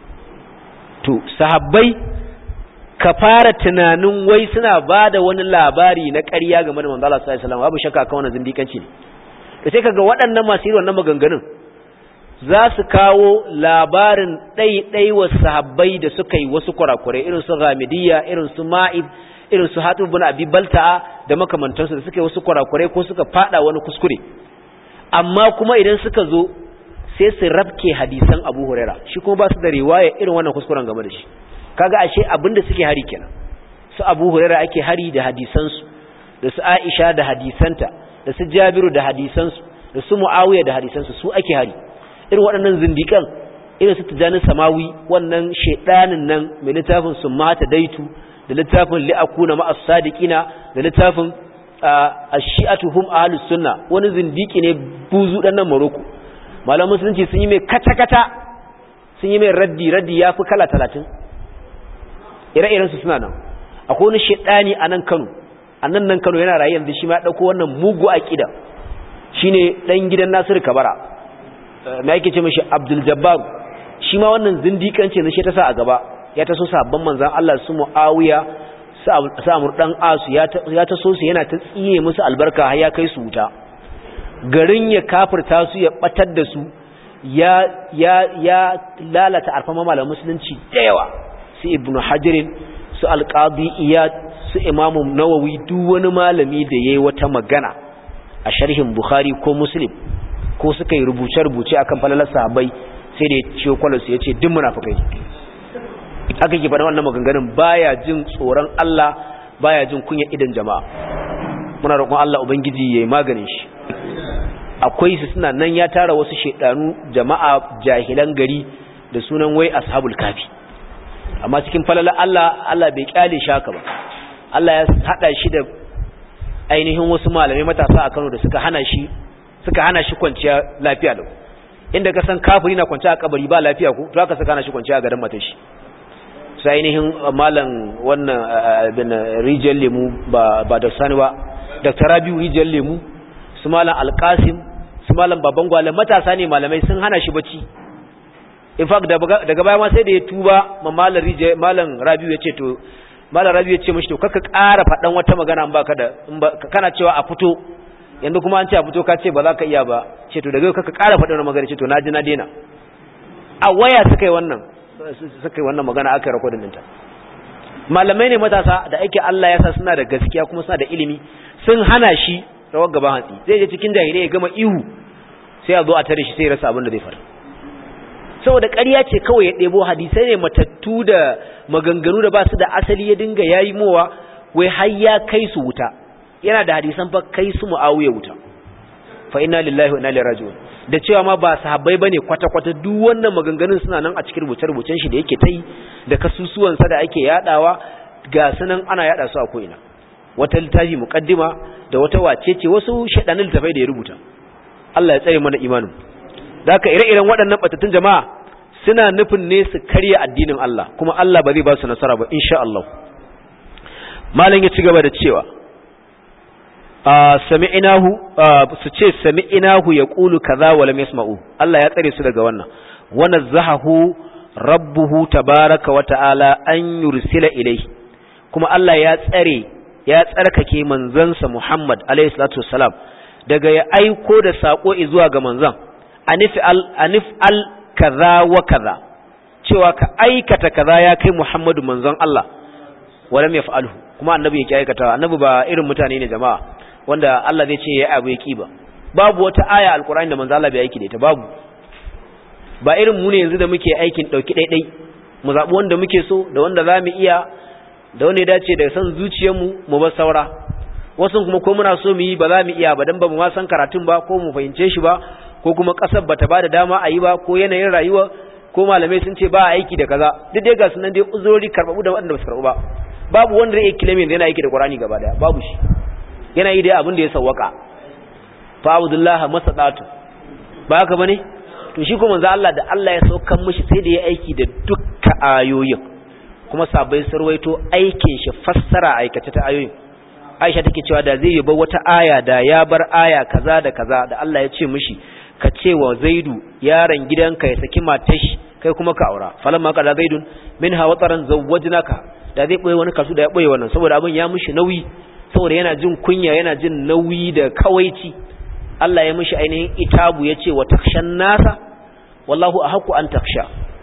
To sahabbai ka fara tunanin wai suna bada wani labari na ƙarya game da manzo Allah sallallahu alaihi wasallam, babu shakka kan wannan zindikanci ne. Da sai kaga waɗannan masu irin wannan maganganun za su kawo labarin ɗaiɗaiwa sahabbai da suka yi wasu kurakurai, irin su Ghamidiyya, irin su Ma'id, irin su Hatib ibn Abi Balta'a da makamantansu, da suka yi wasu kurakurai ko suka fada wani kuskure. Amma kuma idan suka zo sai su rabke hadisan Abu Huraira, shi kuma ba su da riwaya irin wannan kuskuren game da shi. Kaga ashe abinda suke hari kenan. Su Abu Huraira ake hari da hadisansu, da su Aisha da hadisanta, da su Jabiru da hadisansu, da su Muawiya da hadisansu, su ake hari. Irin waɗannan zindikan, irin su Tijani Samawi, wannan shedanin nan mai littafin Summata Daitu, da littafin Li'akuna ma'as sadiqina, da littafin Ash-Shi'atu hum ahlus sunna, wani zindiki ne buzu dan nan Morocco. Malaman musulunci sun yi mai kata-kata sun yi mai raddi ya fi kala 30 ire-iren su suna nan. Akwai wani shedani a nan Kano yana rayu yanzu shi ma ya dauko wannan mugu aqida shine dan gidan Nasiru Kabara me yake ce mishi Abdul Jabbar shi ma wannan zindikanci ne shi ta sa a gaba ya taso sabban manzon Allah su Muawiya su Amr dan Asu ya taso su yana ta tsiye musu albarka har ya kai su wuta garin ya kafirta su ya batar da su ya lalata alfama malaman musulunci da yawa su Ibn Hajar su Al-Qadi Iyad su Imam Nawawi duk wani malami da yayi wata magana a sharhin Bukhari ko Muslim ko suka yi rubuce-rubuce akan falalar sahabbai sai da ya ciyo kwalarsu ya ce duk munafikai aka ke faɗa wannan maganganun baya jin tsoron Allah baya jin kunya idan jama'a muna roƙon Allah ubangiji yayi maganin shi akwai su suna nan ya tara wasu shedanu jama'a jahilan gari da sunan wai ashabul kafi amma cikin falalar Allah bai kyale shi haka ba Allah ya hada shi da ainihin wasu malamai matasa a Kano da suka hana shi kwanciya lafiya lau inda ka san kafiri na kwanciya a kabari ba lafiya ko to haka saka hana shi kwanciya a garin matashi sai ainihin malam wannan bin rijal lemu ba da sani ba Dr. Rabiu rijal lemu su malam Alqasim su malam baban gwale matasa ne malamai sun hana shi bacci in fact daga baya ma sai da ya tuba malam Rabiu ya ce to malam Rabiu ya ce mishi to kaka ƙara faɗan wata magana in baka da kana cewa a fito yanzu kuma an ce a fito ka ce ba za ka iya ba ce to daga yau kaka ƙara faɗin magana ce to na ji na daina a waya suka yi wannan magana aka yi rakodin ɗinta malamai ne matasa da ake Allah ya sa suna da gaskiya kuma suna da ilimi sun hana shi rawar gaban hatsi zai je cikin jahilai ya gama ihu sai a zo a tare shi sai ya rasa abin da zai fara saboda ƙarya ce kawai ya ɗebo hadisai ne matattu da maganganu da ba su da asali ya dinga yayi mowa wai har ya kai su wuta yana da hadisan fa kai su Muawiya wuta fa inna lillahi wa inna ilaihi raji'un da cewa ma ba sahabbai bane kwata-kwata duk wannan maganganun suna nan a cikin rubuce-rubucen shi da yake tai da kasusuwan sa da ake yadawa ga sunan ana yada su a koina wata littafi muqaddima da wata wacece wasu shedanin littafai da ya rubuta Allah ya tsare mana imanin daka ire-iren waɗannan batattun jama'a suna nufin ne su karya addinin Allah kuma Allah ba zai ba su nasara ba insha Allah malam ya ci gaba da cewa sami'inahu su ce sami'inahu yaqulu kaza wa lam yasma'u Allah ya tsare su daga wannan wa nazzahu rabbuhu tabaaraka wa ta'ala an yursila ilayhi kuma Allah ya tsarkake manzansa Muhammad alayhi salatu wassalam daga ya aiko da sako zuwa ga manzan anif al kaza wa kaza cewa ka aikata kaza ya kai Muhammadu manzon Allah wa lam yaf'alhu kuma annabi yake aikata annabi ba irin mutane ne jama'a wanda Allah zai ce ya abu yaki ba babu wata aya alkur'ani da manzo Allah bai aiki da ita babu ba irin mu ne yanzu da muke aikin dauki daidai mu zabi wanda muke so da wanda zamu iya da wanda ya dace da san zuciyarmu mu bar saura wasu kuma ko muna so mu yi ba za mu iya ba dan ba mu ma san karatun ba ko mu fahimce shi ba ko kuma kasar bata bada dama a yi ba ko yanayin rayuwa ko malamai sun ce ba aiki da kaza duk dai ga sunan dai uzurori karbabu da wanda ba su karbu ba babu wanda zai kilamin yana aiki da Qur'ani gaba daya babu shi yana yi dai abin da ya sawwaka fa abdullahi masadatu ba haka bane to shi kuma manzo Allah da Allah ya saukan mishi sai da ya aiki da dukkan ayoyin kuma sabai sarwaito aikin shi fassara aikace ta ayoyin Aisha take cewa da zai bar wata aya da ya bar aya kaza da kaza da Allah ya ce mishi ka ce wa Zaidu yaron gidanka ya saki matar shi kai kuma ka aura falamma qala Zaidun minha wataran zawwajnaka da zai boye wani kasu da ya boye wannan saboda abin ya mishi nauyi saboda yana jin kunya yana jin nauyi da kawaici Allah ya mishi ainihin itabu yace wa takshan nasa wallahu ahqqu an taksha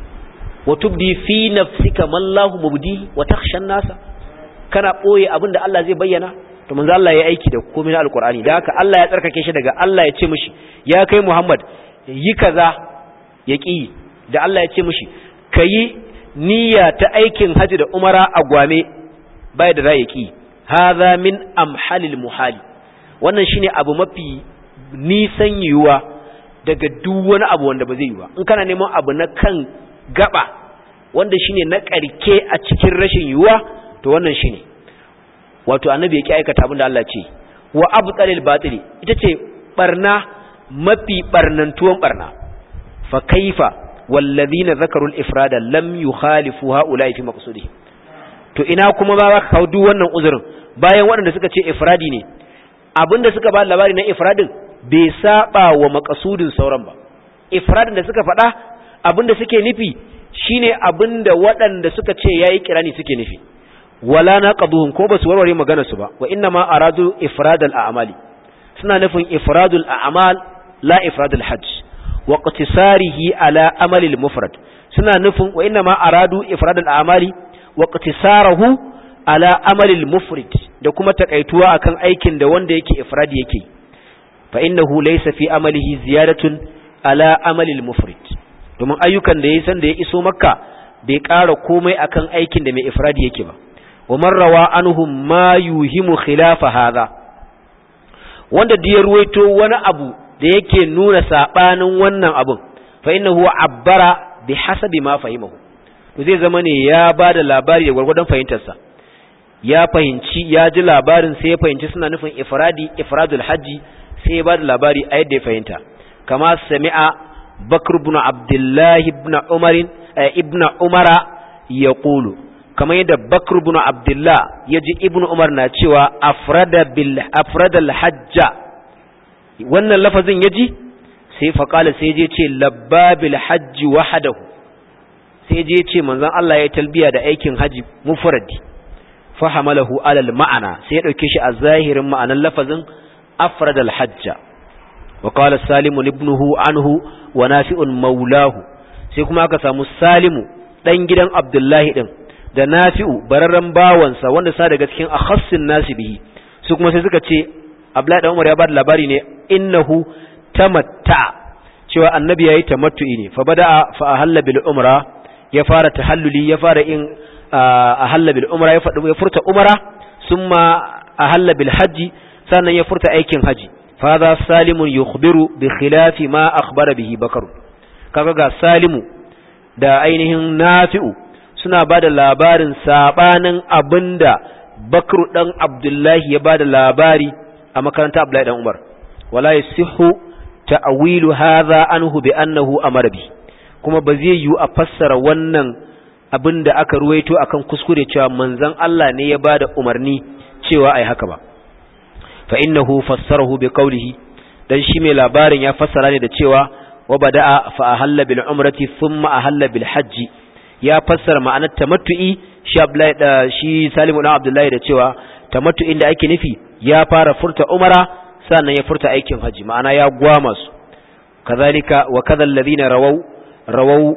wa tubdi fi nafsika ma Allahu mubdi wa takshan nasa kana boye abinda Allah zai bayyana to manzo Allah ya aiki da komai na alqur'ani da haka Allah ya tsarkake shi daga Allah ya ce mishi ya kai Muhammad yi kaza ya ki da Allah ya ce mishi kayi niyya ta aikin haji da umara a gwame bai da zai ki hadha min amhalil muhali wannan shine abu mafi nisan yiwuwa daga duk wani abu wanda ba zai yi ba in kana neman abu na kan gaba wanda shine na karke a cikin rashin yiwuwa to wannan shine wato annabi yake aikata abin da Allah ce wa abtalil batili ita ce barna mafi barnantuwan barna fa kaifa wallazina zakaru al-ifrada lam yukhalifu haula'i fi maqsudihim. To ina kuma ba ka kawo duk wannan uzurin bayan waɗanda suka ce ifradi ne, abinda suka ba labari na ifradin bai saba wa maqsudin sauran ba. Ifradin da suka faɗa abinda suke nufi shine abinda waɗanda suka ce yayi kirani suke nufi. Wala naqaduhum ko basu warware maganar su ba, wa inna ma aradu ifradal a'mali, suna nufin ifradul a'mal la ifradul hajj wa iqtisarihi ala amali al-mufrad, suna nufin wa inna ma aradu ifradul a'mali wa iqtisarahu ala amali al-mufrid, da kuma takaituwa akan aikin da wanda yake ifradi yake. Fa innahu laysa fi amalihi ziyadatun ala amali al-mufrid, domin ayyukan da yayi san da ya iso makka bai ƙara komai akan aikin da mai ifradi yake ba. wa man rawa anhum ma yuhimu khilafa hadha, wanda da ya ruwaito wani abu da yake nuna sabanin wannan abun, fa innahu abbara bi hasabi ma fahimahu, to zai zama ne ya bada labari da gurgurdan fahimtarsa, ya fahimci ya ji labarin sai ya fahimci suna nufin ifradul hajji, sai ya bada labari a yadda ya fahimta. Kama sami'a Bakr ibn Abdullah ibn Umara yaqulu, kamar yadda Bakr ibn Abdullah yaji Ibn Umar na cewa afradal hajja, wannan lafazin yaji sai faqala sai je ce labba bil hajji wahdahu, sai je ce manzon Allah ya talbiya da aikin haji mufradi, fa hamalahu ala al ma'ana, sai ya dauke shi a zahirin ma'anar lafazin afradal hajja. wa qala Salim ibnuhu anhu wa Nafi'un maulahu, sai kuma aka samu Salimu dan gidan Abdullahi din da Nafi'u bararran bawansa wanda sa daga cikin akhassin nasi bihi, su kuma sai suka ce Abdullahi dan Umar ya bada labari ne innahu tamatta, cewa annabi yayi tamattu'i ne, fa bada'a fa ahalla bil umra, ya fara tahalluli, ya fara in ahalla bil umra, ya furta umra, summa ahalla bil haji, sannan ya furta aikin haji. fa hadha Salimun yukhbiru bi khilafi ma akhbara bihi Bakr, kaga ga Salimu da ainihin Nafi'u suna ba da labarin sabanin abinda Bakr dan Abdullahi ya ba da labari a makaranta Abdullahi dan Umar. Wala yasihu ta'wilu hadha anhu bi annahu amara bi, kuma ba zai yi a fassara wannan abinda aka ruwaito akan kuskure cewa manzon Allah ne ya bada umarni cewa ai haka ba. Fa innahu fassarahu bi qawlihi, dan shi mai labarin ya fassara ne da cewa wa bada'a fa ahalla bil umrati thumma ahalla bil hajji, ya fassara ma'anar tamattu'i shi Salimu dan Abdullahi da cewa tamattu'in da ake nufi ya fara furta umara sannan ya furta aikin haji, ma'ana ya gwama su. Kazalika wa kadhal ladina rawaw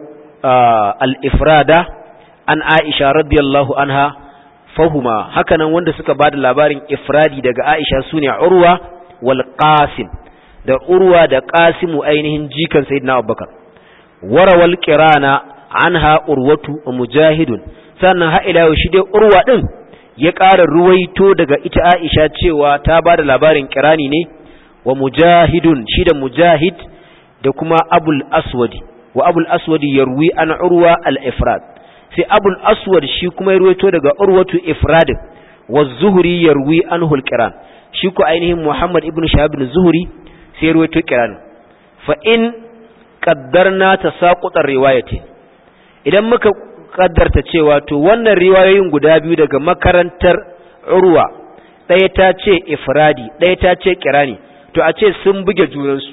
al-ifrada an Aisha radiyallahu anha fahuma, hakanan wanda suka bada labarin ifradi daga Aisha sune Urwa wal Qasim, da Urwa da Qasimu ainihin jikan Sayyidina Abubakar. Warawal qirana anha Urwatu wa Mujahidun, sannan ha ila shi dai Urwa din ya ƙara ruwaito daga ita Aisha cewa ta bada labarin qirani ne, wa Mujahidun shi da Mujahid da kuma Abul Aswadi, wa Abul Aswadi yarwi an Urwa al-ifrad, sai Abul Aswad shi kuma ya ruwaito daga Urwatu ifrad, wa Zuhri yarwi anhu al-qiran, shi ko ainihin Muhammad ibn Shahab ibn Zuhri sai ruwaito qiran. Fa in qaddarna tasaqutar riwayati, idan muka kaddarta cewa to wannan riwayoyin guda biyu daga makarantar Urwa, ɗaya ta ce ifradi ɗaya ta ce qirani, to a ce sun buge junansu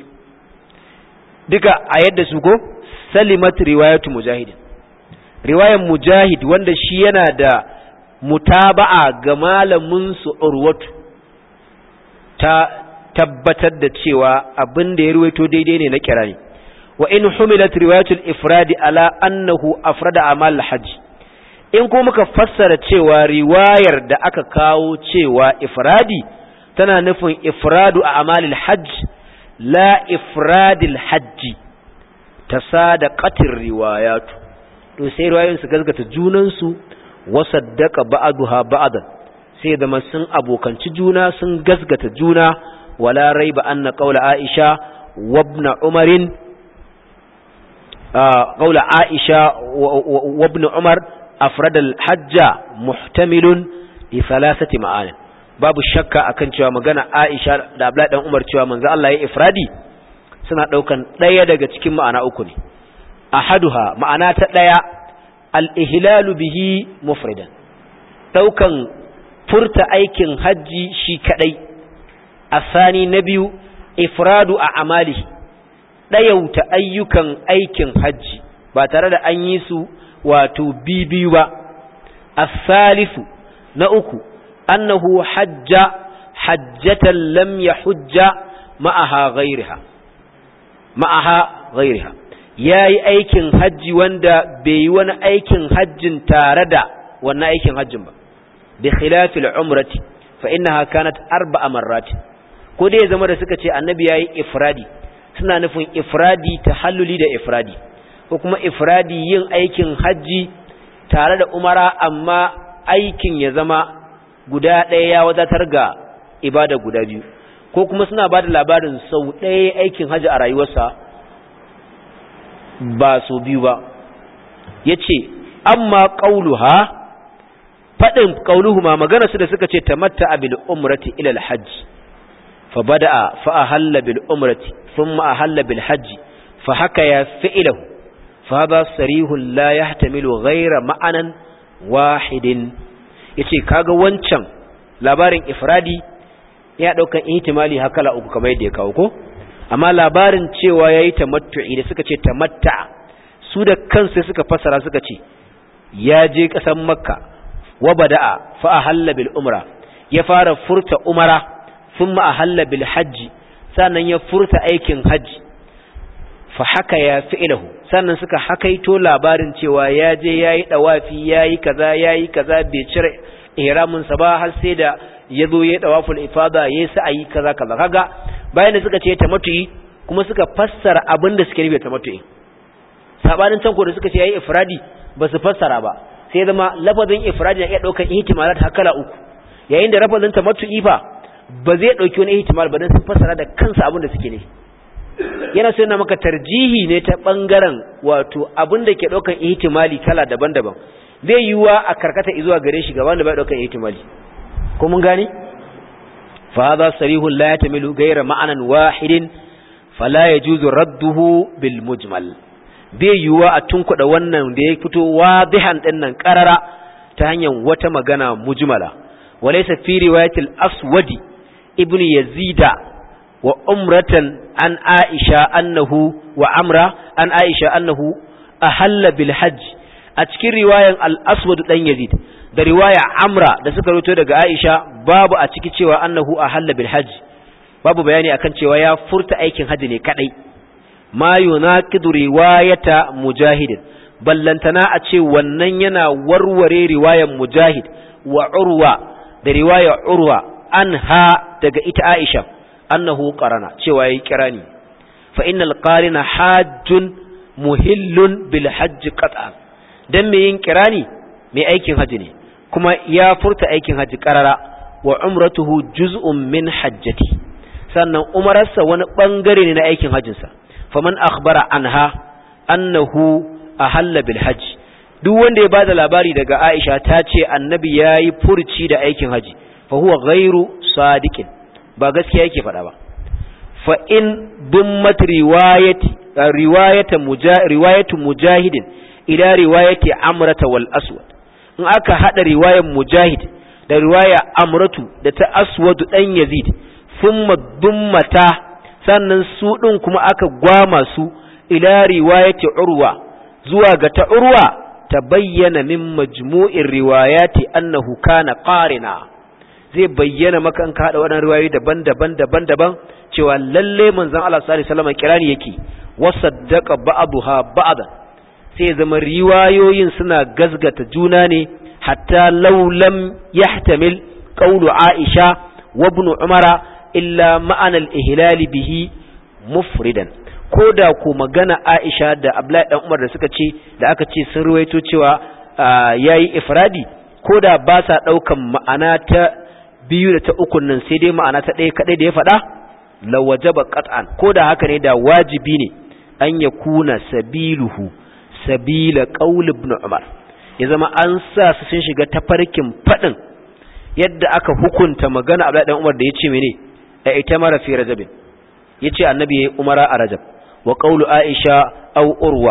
duka a yadda su ko salimat riwayatu Mujahid, riwayan Mujahid wanda shi yana da mutaba'a ga malamin su Urwatu, ta tabbatar da cewa abin da ya ruwaito daidai ne na kirani. Wa in humilat riwayatul ifradi ala annahu afrada amal hajj, in ko muka fassara cewa riwayar da aka kawo cewa ifradi tana nufin ifradu a amalil hajj la ifradil hajji, tasadaqatir riwayatu, to sai riwayoyin su gazgata junan su, wa saddaqa ba'daha ba'dan, sai da sun abokanci juna sun gazgata juna. ولا ريب أن قول عائشة وابن عمر قول عائشة وابن عمر أفرد الحج محتمل لثلاثة معاني. babu shakka akan cewa magana Aisha da Abdullahi dan Umar cewa manzo Allah ya ifradi suna daukan daya daga cikin ma'ana uku ne. ahaduha ma'ana ta daya al-ihlalu bihi mufridan daukan furta aikin haji shi kadai asani na biyu ifradu a amalihi dayauta ayyukan aikin haji ba tare da an yi su wato bibiyu ba as-salisu na uku annahu hajja hajjatan lam yahujja ma'aha ghayriha yayi aikin haji wanda bai yi wani aikin hajjin tare da wannan aikin hajjin ba bi khilafil umrati fa innaha kanat 4 marrat ko dai zama da suka ce annabi yayi ifradi suna nufin ifradi tahalluli da ifradi ko kuma ifradi yin aikin haji tare da umara amma aikin ya zama guda ɗaya ya wadatar ga ibada guda biyu ko kuma suna bada labarin sau ɗaya aikin haji a rayuwarsa ba sau biyu ba yace amma qauluhuma magana su da suka ce tamatta bil umrati ila al hajj fa bada'a fa ahalla bil umrati thumma ahalla bil hajj fa haka ya fi'lahu fa hadha sarihun la yahtamilu ghayra ma'anan wahidin yace kaga wancan labarin ifradi ya daukan ihtimali hakala uku kamar yadda ya kawo ko amma labarin cewa yayi tamattu'i da suka ce tamatta su da kansu suka fasara suka ce ya je kasan makka wa bada'a fa ahalla bil umra ya fara furta umara thumma ahalla bil hajji sannan ya furta aikin hajji fa haka ya fi'lahu sannan suka hakaito labarin cewa ya je yayi dawafi yayi kaza bai cire ihramin sa ba har sai da yazo yayi dawaful ifada yayi sa'ayi kaza kaga bayan da suka ce tamattu'i kuma suka fassara abinda suke nufi tamattu'i sabanin tanko da suka ce yayi ifradi ba su fassara ba sai zama lafazin ifradi ya iya daukar ihtimalat hakala uku yayin da lafazin tamattu'i fa ba zai dauki wani ihtimal ba dan sun fassara da kansu abinda suke nufi yana so yana maka tarjihi ne ta bangaren wato abinda ke daukar ihtimali kala daban-daban zai yiwa a karkata zuwa gare shi ga wanda bai daukar ihtimali ko mun gane fa hadha sarihun la yatamilu ghayra ma'anan wahidin fala yajuzu radduhu bil mujmal bai yiwa a tunkuda wannan da ya fito wadihan din nan qarara ta hanyar wata magana mujmala walaysa fi riwayatil aswadi ibn yazida wa umratan an aisha annahu wa amra an aisha annahu ahalla bil hajj a cikin riwayan al-aswad dan yazid da riwaya amra da suka rawaito daga aisha babu a ciki cewa annahu ahalla bil hajj babu bayani akan cewa ya furta aikin haji ne kadai ma yunaqidu riwayata mujahid ballantana a ce wannan yana warware riwayan mujahid wa urwa da riwaya urwa anha daga ita aisha annahu qarana cewa yayi kirani fa innal qarina hajjun muhillun bil hajj qat'a dan me yin kirani mai aikin haji ne kuma ya furta aikin haji qarara wa umratuhu juz'un min hajjati sannan umararsa wani bangare ne na aikin hajjinsa faman akhbara anha annahu ahalla bil hajj duk wanda ya bada labari daga Aisha ta ce annabi yayi furci da aikin haji fa huwa ghairu sadiqin ba gaskiya yake faɗa ba fa in dummat riwayatu mujahidin ila riwayati amrata wal aswad in aka hada riwayan mujahid da riwaya amratu da ta aswad dan yazid thumma dummata sannan su din kuma aka gwama su ila riwayati urwa zuwa ga ta urwa tabayyana min majmu'ir riwayati annahu kana qarina zai bayyana maka an kada wadannan riwayoyi daban-daban cewa lalle manzon Allah sallallahu alaihi wasallam kirani yake wasaddaqa ba'daha ba'dan sai zama riwayoyin suna gazgata juna ne hatta law lam yahtamil qawlu Aisha wa ibn Umara illa ma'ana al-ihlal bihi mufridan koda ko magana Aisha da Abdullahi dan Umar da suka ce da aka ce sun ruwaito cewa yayi ifradi koda ba sa daukan ma'ana ta biyu da ta uku nan sai dai ma'ana ta ɗaya kadai da ya faɗa la wajaba qat'an koda haka ne da wajibi ne an yakuna sabiluhu sabila qaul ibn Umar ya zama an sa su sun shiga tafarkin fadin yadda aka hukunta magana Abdullahi dan Umar da yace mene ita mara fi rajabin yace annabi yayi umara a rajab wa qaulu Aisha aw urwa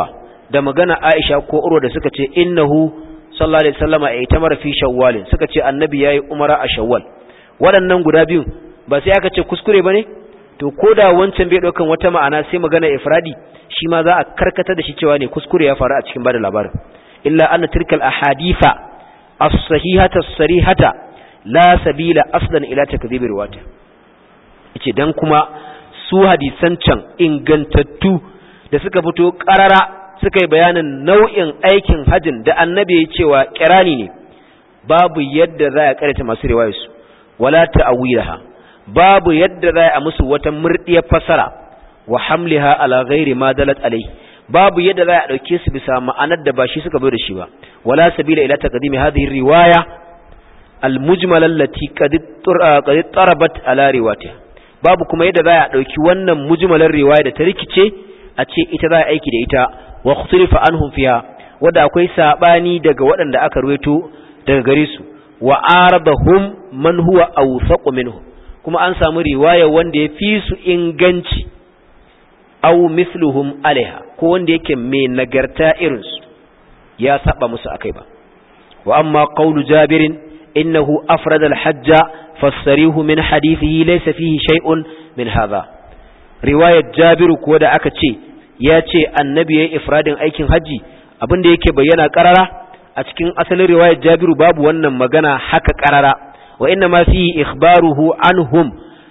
da magana Aisha ko Urwa da suka ce innahu sallallahu alaihi wasallama aitamara fi shawwal suka ce annabi yayi umara a shawwal waɗannan guda biyu ba sai aka ce kuskure bane to koda wancan bai daukan wata ma'ana sai magana ifradi shi ma za a karkata da shi cewa ne kuskure ya faru a cikin bada labarin illa anna tilkal ahaditha as-sahihata as-sarihata la sabila aslan ila takdhibir riwayat yace dan kuma su hadisan can ingantattu da suka fito karara suka yi bayanin nau'in aikin hajjin da annabi ya cewa kirani ne babu yadda za a karanta masu riwayarsu wala ta'awilaha babu yadda za a musu wata murdiyar fasara wa hamliha ala ghairi ma dalat alai babu yadda za a dauke su bisa ma'anar da ba shi suka bai da shi ba wala sabila ila taqdimi hadhihi riwaya al-mujmala allati qad tarabat ala riwayatiha babu kuma yadda za a dauki wannan mujmalar riwaya da ta rikice a ce ita za a aiki da ita wa ikhtilifa anhum fiha wanda akwai sabani daga waɗanda aka ruwaito daga gare su wa aradahum man huwa awsaq minhu kuma an samu riwaya wanda ya fi su inganci aw mithluhum alaiha ko wanda yake mai nagarta irin su ya saba musu akai ba wa amma qawlu jabirin innahu afrada al-hajja fassarihu min hadithihi laysa fihi shay'un min hadha riwayat jabiru ko da aka ce ya ce annabi yayin ifradin aikin haji abinda yake bayyana karara a cikin asalin riwayat jabiru babu wannan magana haka karara wa inna ma fihi ikhbaruhu anhum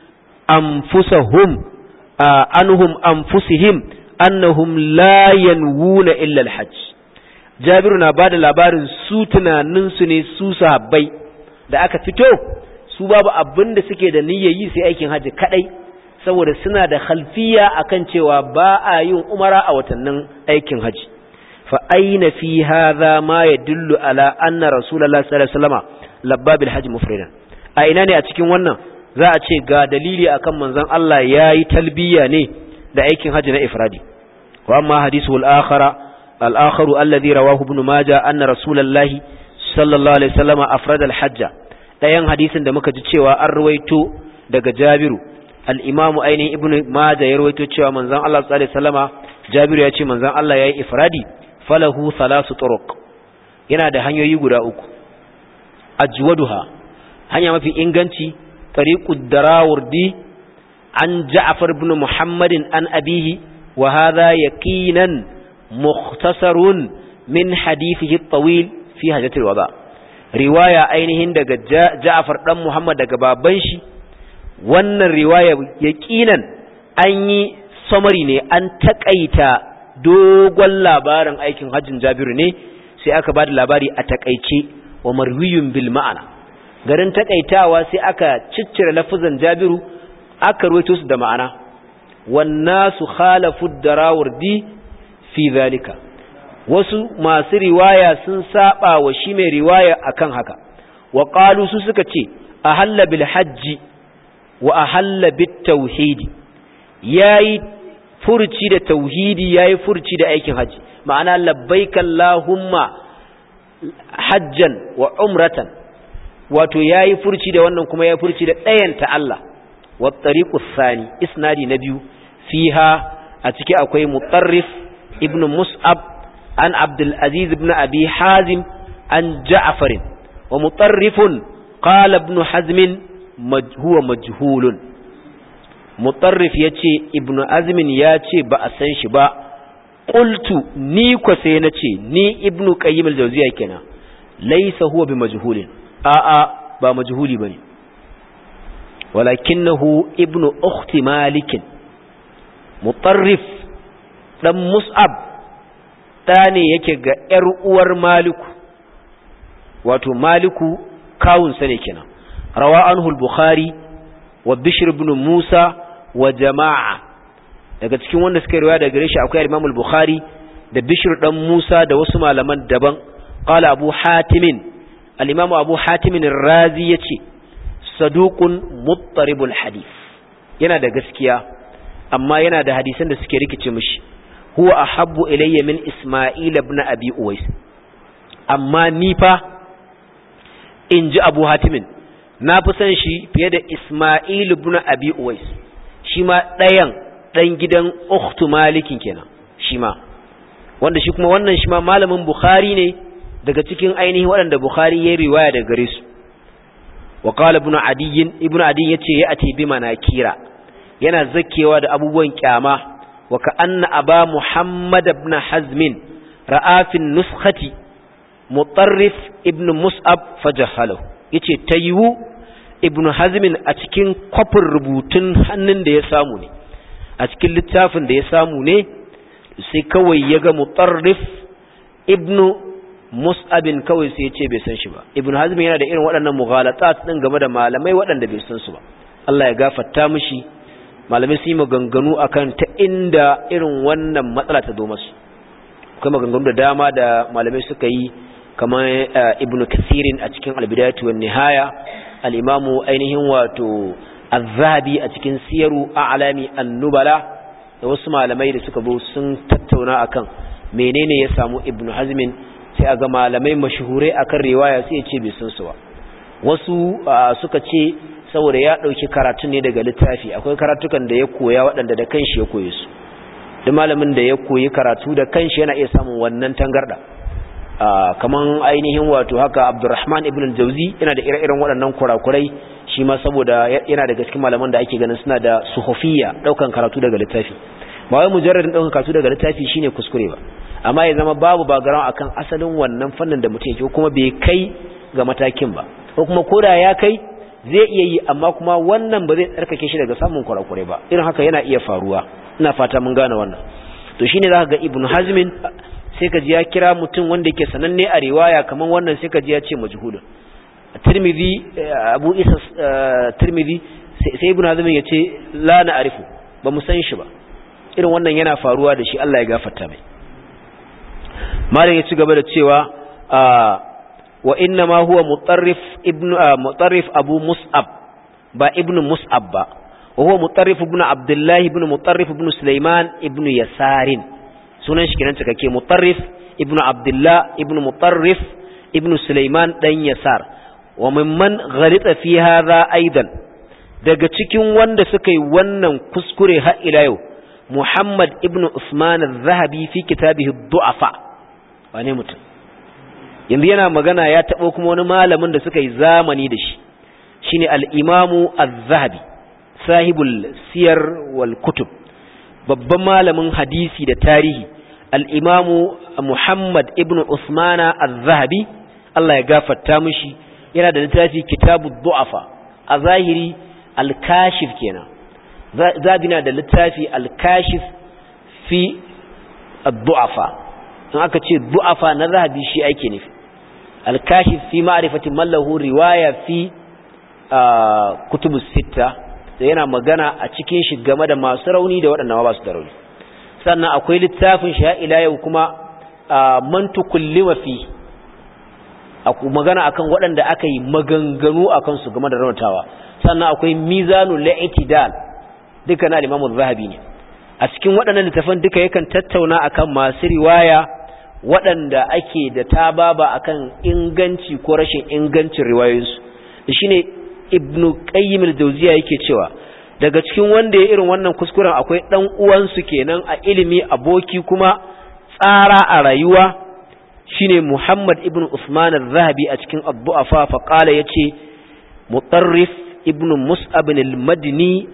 anfusihim annahum la yanwuna illa alhajj jabiru na bada labarin su tunanin su ne su sahabbai da aka fito su babu abinda suke da niyyar yi sai aikin haji kadai saboda suna da khalfiya akan cewa ba a yin umara a watannin aikin haji fa aina fi hadha ma yadullu ala anna rasulullahi sallallahu alaihi wasallam labba bil hajj mufridan a ina ne a cikin wannan za a ce ga dalili akan manzon Allah yayi talbiya ne da aikin haji na ifradi wa amma hadithu al-akhara alladhi rawahu ibn majah anna rasulullahi sallallahu alaihi wasallam afrada al-hajj dayan hadisin da muka ji cewa an ruwaito daga Jabiru al-imamu ainihin ibn majah ya ruwaito cewa manzon Allah sallallahu alaihi wasallama Jabiru ya ce manzon Allah yayi ifradi falahu thalath turuq yana da hanyoyi guda uku ajwaduha hanya mafi inganci tariqud darawardi an Ja'far ibn Muhammadin an abihi wa hadha yaqinan mukhtasarun min hadithihi at-tawil fi hajjatil wada riwaya ainihin daga Ja'far dan Muhammad daga baban shi wannan riwaya yaqinan an yi summary ne an takaita dogon labarin aikin hajjin Jabiru ne sai aka bada labari a takaice wa marwiyun bil ma'ana garin takaitawa sai aka ciccire lafazan Jabiru aka ruwaito su da ma'ana wannasu khalafu ad-darawardi fi zalika wasu masu riwaya sun saba wa shi mai riwaya akan haka wa qalu su suka ce ahalla bil hajji wa ahalla bit tauhidi yayi furci da tauhidi yayi furci da aikin haji ma'ana labbaika allahumma hajjan wa umratan wato yayi furci da wannan kuma yayi furci da ɗayanta Allah wa tariqu thani isnadi na biyu fiha a ciki akwai mutarrif ibn mus'ab an abdul aziz ibn abi hazim an ja'far wa mutarrifun qala ibn hazm huwa majhulun mutarrif yace ibn hazm yace ba a san shi ba qultu ni ko sai nace ni ibn qayyim al-jawziyya kenan laysa huwa bi majhulin ba majhuli bane walakinahu ibn ukhti malik mutarrif dan mus'ab da ne yake ga ƴar uwar maliku wato maliku kawun sa ne kenan rawa anhu al-bukhari wa bishr ibn musa wa jama'a daga cikin wanda suka riwaya daga gare shi akwai imam al-bukhari da bishr dan musa da wasu malaman daban qala abu hatim al-imam abu hatim ar-razi yace saduqun muttaribul hadith yana da gaskiya amma yana da hadisan da suke rikice mishi huwa ahabbu ilayya min isma'il ibn abi uwais amma ni fa inji abu hatimin na fi san shi fiye da isma'il ibn abi uwais shi ma ɗayan ɗan gidan ukhtu malikin kenan shi ma wanda shi kuma wannan shi ma malamin Bukhari ne daga cikin ainihin waɗanda Bukhari ya riwaya daga gare su wa qala ibn Adi yace ya ati bi manakira yana zakkewa da abubuwan kyama wa ka anna aba Muhammad ibn Hazm ra'a fi nuskhati Mutarrif ibn Mus'ab fajahalahu yace tayu ibn Hazm a cikin kwafin rubutun hannun da ya samu ne a cikin littafin da ya samu ne sai kawai ya ga Mutarrif ibn Mus'abin kawai sai ya ce bai san shi ba. Ibn Hazm yana da irin waɗannan mughalatat din game da malamai waɗanda bai san su ba. Allah ya gafarta mishi. Malamai su yi maganganu akan ta inda irin wannan matsala ta zo masu. Akwai maganganu da dama da malamai suka yi kamar Ibn Kathirin a cikin Al-Bidayatu wan Nihaya, al-Imam ainihin wato Az-Zahabi a cikin Siyaru A'lami An-Nubala, da wasu malamai da suka zo sun tattauna akan menene ya samu Ibn Hazm, sai a ga malamai mashuhurai akan riwaya sai ya ce bai san su ba. Wasu suka ce saboda ya dauki karatu ne daga littafi, akwai karatukan da ya koya waɗanda da kanshi ya koye su. Duk malamin da ya koyi karatu da kanshi yana iya samun wannan tangarda. Kaman ainihin wato haka Abdurrahman ibn al-Jawzi yana da ire-iren waɗannan kurakurai, shi ma saboda yana daga cikin malaman da ake ganin suna da suhufiyya, daukan karatu daga littafi. Ba wai mujarradin daukan karatu daga littafi shine kuskure ba, amma ya zama babu background akan asalin wannan fannin da mutum yake, kuma bai kai ga matakin ba, ko kuma koda ya kai zai iya yi amma kuma wannan ba zai tsarkake shi daga samun kurakurai ba. Irin haka yana iya faruwa, ina fata mun gane wannan. To shine zaka ga Ibn Hazm sai ka ji ya kira mutum wanda yake sananne a riwaya kaman wannan, sai ka ji ya ce majhulun. Tirmidhi, Abu Isa Tirmidhi, sai Ibn Hazm ya ce la na arifu, ba mu san shi ba. Irin wannan yana faruwa da shi, Allah ya gafarta mai. Malam ya ci gaba da cewa wa inna ma huwa Mutarrif Abu Mus'ab, ba Ibn Mus'ab ba, wa huwa Mutarrif ibn Abdullah ibn Mutarrif ibn Sulaiman ibn Yasarin, sunan shi kenan cikakke Mutarrif ibn Abdullah ibn Mutarrif ibn Sulaiman dan Yasar. Wa mimman ghalita fi hadha aidan, daga cikin wanda suka yi wannan kuskure har ila yau Muhammad ibn Usman al-Zahabi fi kitabihi ad-Du'afa. Wane mutum yanzu yana magana ya tabo kuma wani malamin da suka yi zamani da shi, shine al-Imam az-Zahabi sahibul siyar wal kutub, babban malamin hadisi da tarihi, al-Imam Muhammad ibn Usman az-Zahabi, Allah ya gafarta mishi. Yana da littafi kitabud du'afa, a zahiri al-kashif kenan. Zabi na da littafi al-kashif fi ad-du'afa. In aka ce du'afa na Zahabi shi ake nufi. Al-kashif fi ma'rifati man lahu riwaya fi kutubus sitta, da yana magana a cikin shi game da masu rauni da waɗanda ba su da rauni. Sannan akwai littafin shi ila yau kuma man tukullima fi, magana akan waɗanda aka yi maganganu akan su game da raunatawa. Sannan akwai mizanul li'tidal, duka na Imam Az-Zahabi ne. A cikin waɗannan littafan duka yakan tattauna akan masu riwaya waɗanda ake da tababa akan inganci ko rashin ingancin riwayoyinsu. Shine Ibn Qayyim al-Jawziyya yake cewa daga cikin wanda ya irin wannan kuskuren akwai dan uwansu kenan a ilimi, aboki kuma tsara a rayuwa, shine Muhammad ibn Usman al-Zahabi a cikin ad-Du'afa fa qala yace Mutarrif ibn Mus'ab al-Madini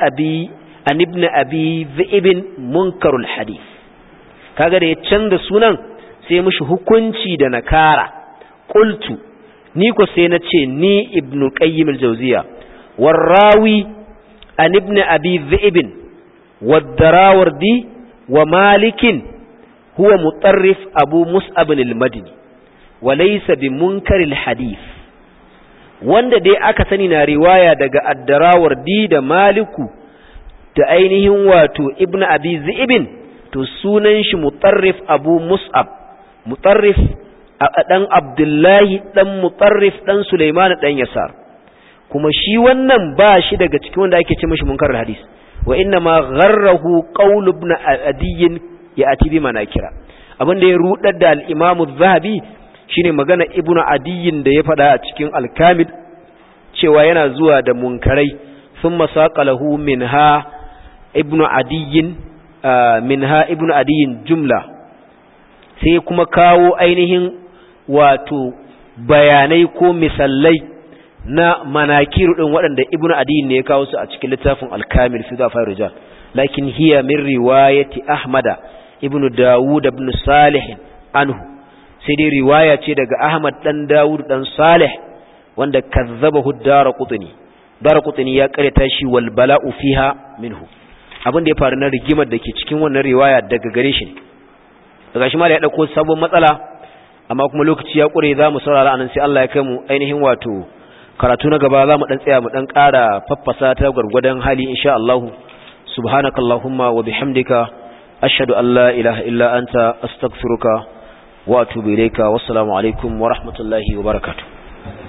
an ibn Abi Dhi'b munkarul hadith. Kaga da ya canza sunan sai mishi hukunci da nakara. Qultu, ni ko sai nace ni Ibn Qayyim al-Jawziyya warawi an ibn Abi Dhi'b wad-Darawardi wa Malikin huwa Mutarrif Abu Mus'ab al-Madini wa laysa bi munkaril hadith. Wanda dai aka sani na riwaya daga ad-Darawardi da Maliku da ainihin wato Ibn Abi Dhi'b, to sunan shi Mutarrif Abu Mus'ab, Mutarrif dan Abdullahi dan Mutarrif dan Sulaiman dan Yasar. Kuma shi wannan ba shi daga cikin wanda ake ce mishi munkarul hadith, wa inna ma gharrahu qaul ibn Adiy ya ati bi manakira. Abin da ya rudar da al-Imam Az-Zahabi shine magana Ibn Adiy da ya fada a cikin Al-Kamil cewa yana zuwa da munkarai, thumma saqalahu minha Ibn Adiy jumla sai kuma kawo ainihin wato bayanai ko misalai na manakiru din waɗanda ibnu adi ne ya kawo su a cikin littafin al-kamil fi dhafar rijal lakin hiya min riwayati ahmada ibnu dawud ibn salih anhu sai dai riwaya ce daga ahmad dan dawud dan salih wanda kazzabahu daraqutni ya karanta shi wal bala'u fiha minhu abin da ya faru na rigimar da ke cikin wannan riwaya daga gare shi daga shi ma da ya dauko sabon matsala amma kuma lokaci ya kure za mu saurara anan sai Allah ya kai mu ainihin wato karatu na gaba za mu dan tsaya mu dan ƙara faffasa ta gurgurdan hali insha Allah subhanakallahumma wa bihamdika ashhadu an la ilaha illa anta astaghfiruka wa atubu ilayka wassalamu alaikum wa rahmatullahi wa barakatuh